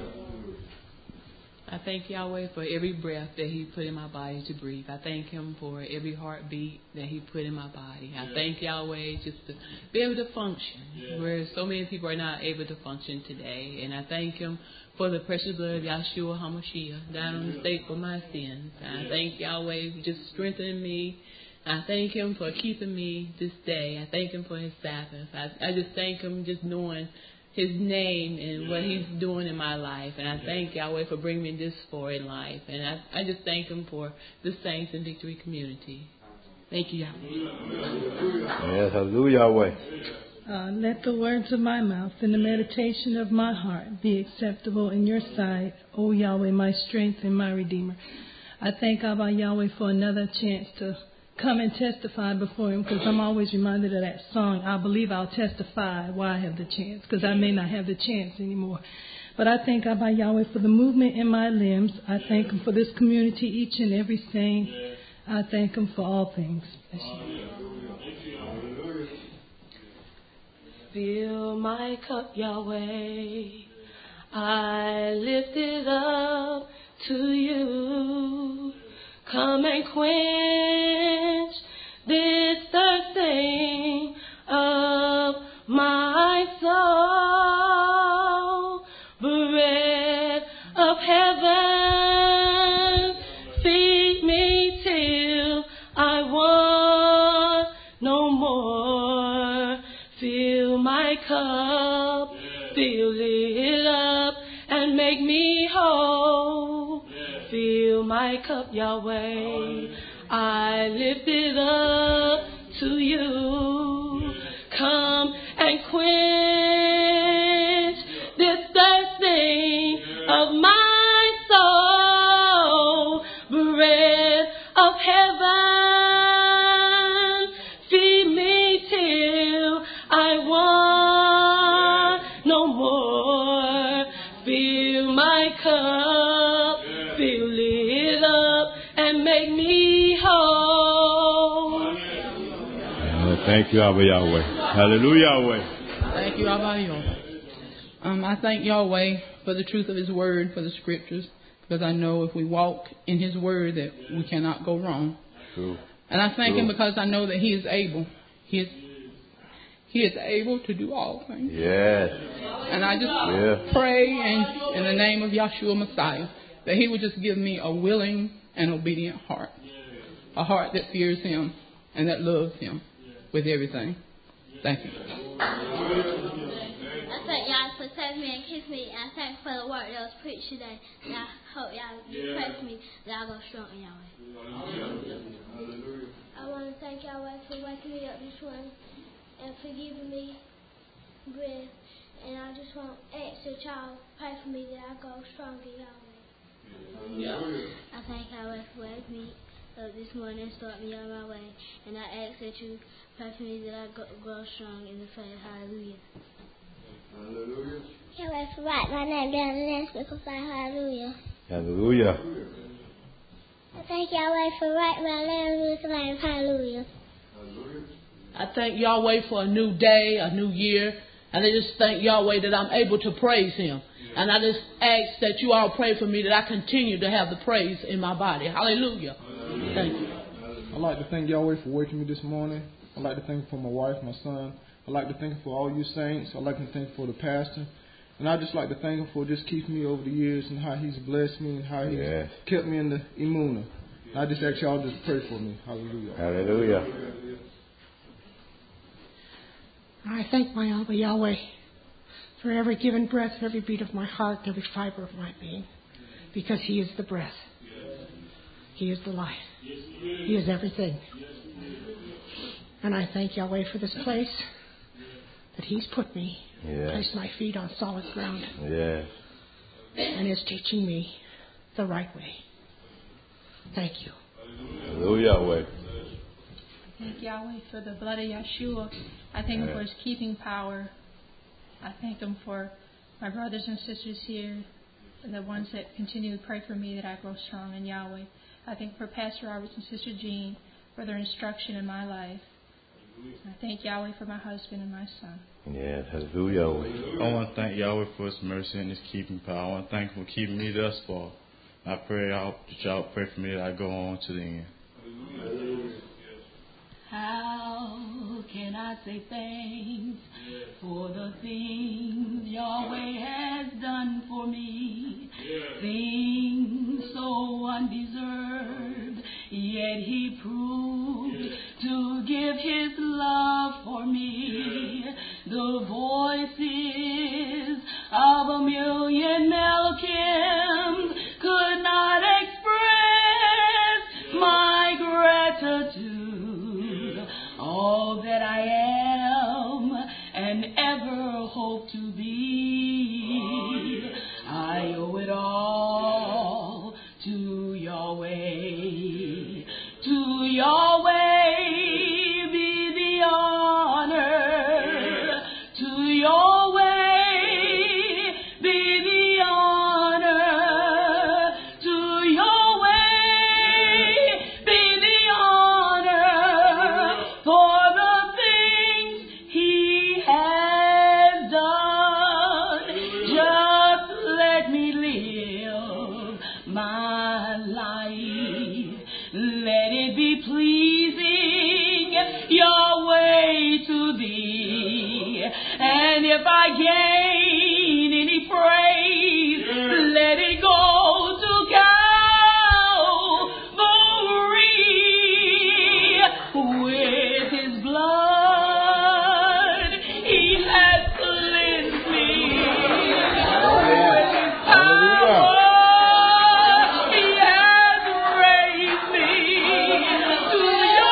I thank Yahweh for every breath that He put in my body to breathe. I thank Him for every heartbeat that He put in my body. I thank Yahweh just to be able to function where so many people are not able to function today. And I thank Him for the precious blood of Yahshua HaMashiach down on the stake for my sins. And I thank Yahweh for just strengthening me. I thank Him for keeping me this day. I thank Him for His Sabbath. I, I just thank Him just knowing His name and what He's doing in my life. And I thank Yahweh for bringing me this far in life. And I, I just thank Him for the Saints and Victory Community. Thank you, Yahweh. Yes, hallelujah, Yahweh. Uh, let the words of my mouth and the meditation of my heart be acceptable in your sight, O Yahweh, my strength and my Redeemer. I thank Abba Yahweh for another chance to come and testify before Him, because I'm always reminded of that song, I believe I'll testify while I have the chance, because I may not have the chance anymore. But I thank Abba Yahweh for the movement in my limbs. I thank Him for this community, each and every saint. I thank Him for all things. Fill my cup, Yahweh. I lift it up to you. Come and quench this thirsting of my soul. Bread of heaven, feed me till I want no more. Fill my cup, fill it up, and make me whole. Fill my cup, Yahweh. I lift it up to you. Come and quench this thirsting of my soul. Bread of heaven, feed me till I want no more. Fill my cup, fill it up, and make me whole. Uh, thank you, Abba Yahweh. Hallelujah, Yahweh. Thank you, Abba Yahweh. Um, I thank Yahweh for the truth of His word, for the scriptures, because I know if we walk in His word that we cannot go wrong. True. And I thank Him because I know that He is able. He is, he is able to do all things. Yes. And I just Yeah. pray in, in the name of Yahshua Messiah that He would just give me a willing and obedient heart. A heart that fears Him and that loves Him with everything. Thank you. I thank y'all for saving me and keeping me. And I thank you for the word that was preached today. And I hope y'all yeah. pray for me that I'll go strong in Yahweh. I want to thank Yahweh for waking me up this morning and for giving me breath. And I just want to ask that y'all pray for me that I go strong in Yahweh. Yeah. I thank Yahweh for waking me up this morning and start me on my way. And I ask that you pray for me that I go, grow strong in the faith. Hallelujah. Hallelujah. Yahweh for write my name down in the Lamb's Book of Life. Hallelujah. Hallelujah. I thank Yahweh for writing my Lamb's Book of Life. Hallelujah. I thank Yahweh for a new day, a new year. And I just thank Yahweh that I'm able to praise Him. And I just ask that you all pray for me that I continue to have the praise in my body. Hallelujah. Hallelujah. Thank you. I'd like to thank Yahweh for waking me this morning. I'd like to thank Him for my wife, my son. I'd like to thank Him for all you saints. I'd like to thank Him for the pastor. And I'd just like to thank Him for just keeping me over the years and how He's blessed me and how He's yes. kept me in the Emunah. I just ask y'all just pray for me. Hallelujah. Hallelujah. I thank my Abba Yahweh for every given breath, every beat of my heart, every fiber of my being, because He is the breath. He is the life. He is everything. And I thank Yahweh for this place that He's put me, yes. placed my feet on solid ground, yes. and is teaching me the right way. Thank you. Hallelujah, Yahweh. Thank Yahweh for the blood of Yeshua. I thank Him for His keeping power. I thank Him for my brothers and sisters here, and the ones that continue to pray for me that I grow strong in Yahweh. I thank for Pastor Roberts and Sister Jean for their instruction in my life. I thank Yahweh for my husband and my son. Yes, hallelujah. I want to thank Yahweh for His mercy and His keeping power. I want to thank Him for keeping me thus far. I pray y'all, that y'all pray for me that I go on to the end. How can I say thanks for the things Yahweh has done for me? Things so undeserved, yet He proved to give His love for me. The voices of a million Melchims could not express my gratitude. All that I am and ever hope to be, I owe it all to Yahweh. To Yahweh be the honor. To Yahweh be the honor. To Yahweh be the honor for the things He has done. Just let me live my life. Let it be pleasing, Yahweh, to Thee. And if I gain any praise, let it go to Calvary. With His blood, He has cleansed me. With His power, He has raised me. To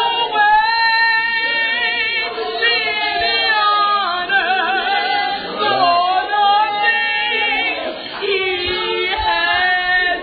Yahweh be the honor for the things He has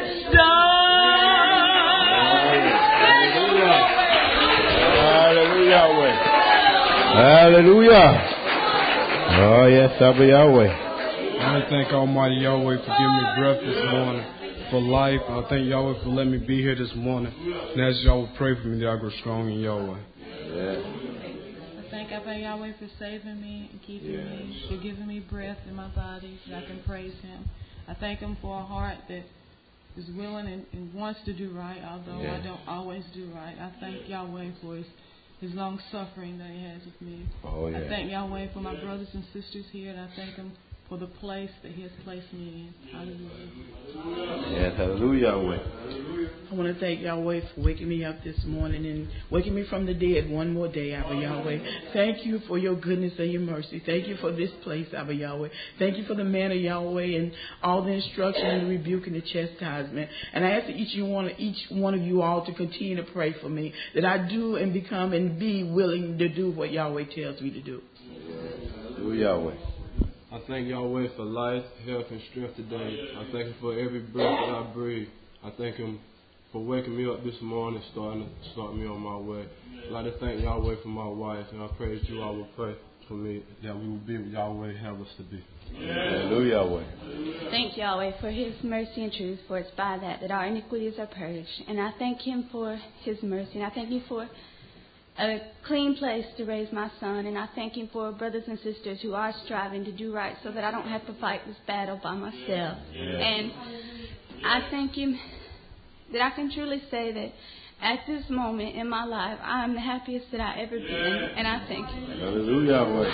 Hallelujah, Yahweh. Hallelujah. Oh, yes, Abba Yahweh. I want to thank Almighty Yahweh for giving me breath this morning, for life. I thank Yahweh for letting me be here this morning. And as y'all will pray for me that I grow strong in Yahweh. Yes. I thank Abba Yahweh for saving me and keeping yes. me, for giving me breath in my body that I can praise Him. I thank Him for a heart that is willing and, and wants to do right, although Yeah. I don't always do right. I thank Yahweh for his, his long suffering that he has with me. Oh, yeah. I thank Yahweh for my brothers and sisters here, and I thank him for the place that he has placed me in. Hallelujah. Yes, hallelujah, Yahweh. I want to thank Yahweh for waking me up this morning and waking me from the dead one more day, Abba Yahweh. Thank you for your goodness and your mercy. Thank you for this place, Abba Yahweh. Thank you for the man of Yahweh and all the instruction and the rebuke and the chastisement. And I ask that each, you want, each one of you all to continue to pray for me, that I do and become and be willing to do what Yahweh tells me to do. Hallelujah, Yahweh. I thank Yahweh for life, health, and strength today. I thank Him for every breath that I breathe. I thank Him for waking me up this morning, starting to start me on my way. I'd like to thank Yahweh for my wife, and I pray that you all will pray for me, that we will be what Yahweh have us to be. Hallelujah, Yahweh. Thank Yahweh for His mercy and truth, for it's by that that our iniquities are purged. And I thank Him for His mercy, and I thank Him for a clean place to raise my son, and I thank Him for brothers and sisters who are striving to do right so that I don't have to fight this battle by myself. Yeah. And I thank Him that I can truly say that at this moment in my life, I am the happiest that I ever been, and I thank Him. Hallelujah, Yahweh.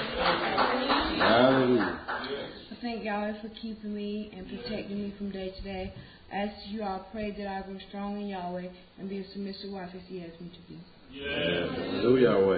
Hallelujah. I thank Yahweh for keeping me and protecting me from day to day. I ask you all pray that I grow strong in Yahweh and be a submissive wife as He has me to be. Hallelujah, Yahweh.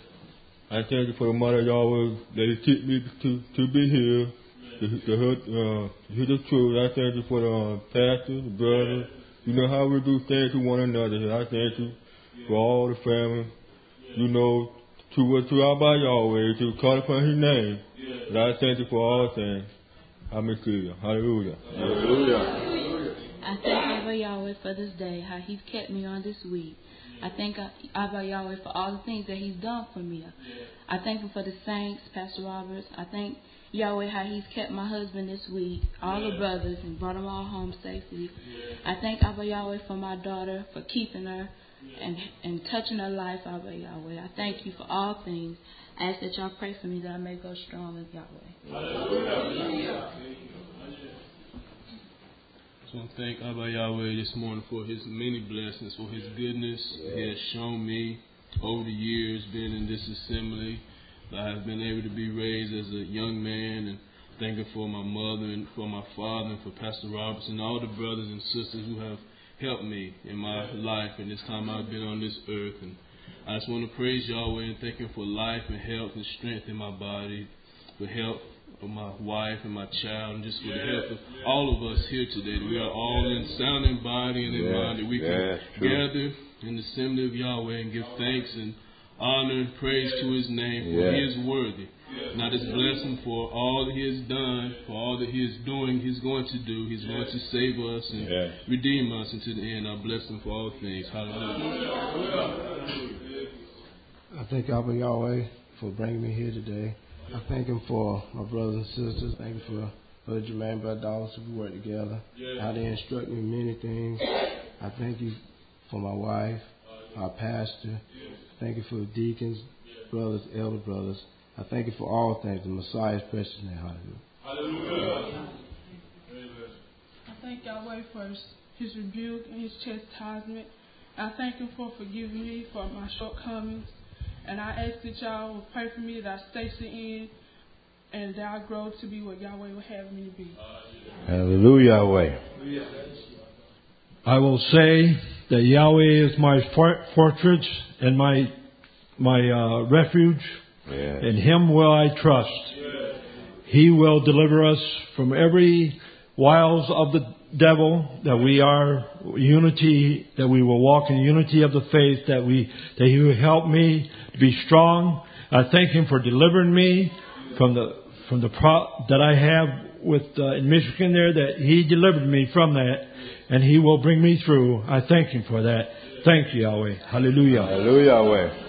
I thank you for the mother Yahweh that He keep me to, to be here, to, to hear, uh, to hear the truth. I thank you for the uh, pastor, the brother. You know how we do things to one another. I thank you for all the family. You know, to what to our by Yahweh, to call upon His name. And I thank you for all things. Hallelujah. Hallelujah. Hallelujah. I thank Abba Yahweh for this day, how He's kept me on this week. I thank Abba Yahweh for all the things that He's done for me. I thank Him for the saints, Pastor Roberts. I thank Yahweh how He's kept my husband this week, all the brothers, and brought them all home safely. I thank Abba Yahweh for my daughter, for keeping her and, and touching her life, Abba Yahweh. I thank you for all things. I ask that y'all pray for me that I may go strong in Yahweh. I just want to thank Abba Yahweh this morning for His many blessings, for His goodness He has shown me over the years being in this assembly. I have been able to be raised as a young man, and thank Him for my mother and for my father and for Pastor Roberts and all the brothers and sisters who have helped me in my life and this time I've been on this earth. And I just want to praise Yahweh and thank Him for life and health and strength in my body, for health of my wife and my child, and just for the health of all of us here today. We are all in sound in body and in Yeah, mind, that we yeah, can true. gather in the assembly of Yahweh and give thanks and honor and praise to His name, for Yeah. He is worthy. And I just bless Him for all that He has done, for all that He is doing, He's going to do. He's going to save us and Yeah. redeem us unto the end. I bless Him for all things. Hallelujah. I thank Abba Yahweh for bringing me here today. I thank Him for my brothers and sisters. Thank Him for Brother Jermaine, Brother Dallas, we work together. How they instruct me in many things. I thank you for my wife, our pastor. Thank you for the deacons, brothers, elder brothers. I thank you for all things. The Messiah's precious name. Hallelujah. Hallelujah. I thank Yahweh for his, his rebuke and His chastisement. I thank Him for forgiving me for my shortcomings. And I ask that y'all will pray for me that I stay in and that I grow to be what Yahweh will have me to be. Hallelujah, Yahweh. I will say that Yahweh is my for- fortress and my my uh, refuge. Yeah. In Him will I trust. He will deliver us from every wiles of the devil, that we are unity, that we will walk in unity of the faith, that we that He will help me to be strong. I thank Him for delivering me from the from the pro- that I have with uh, in Michigan there, that He delivered me from that, and He will bring me through. I thank Him for that. Thank you, Yahweh. Hallelujah. Hallelujah, Yahweh.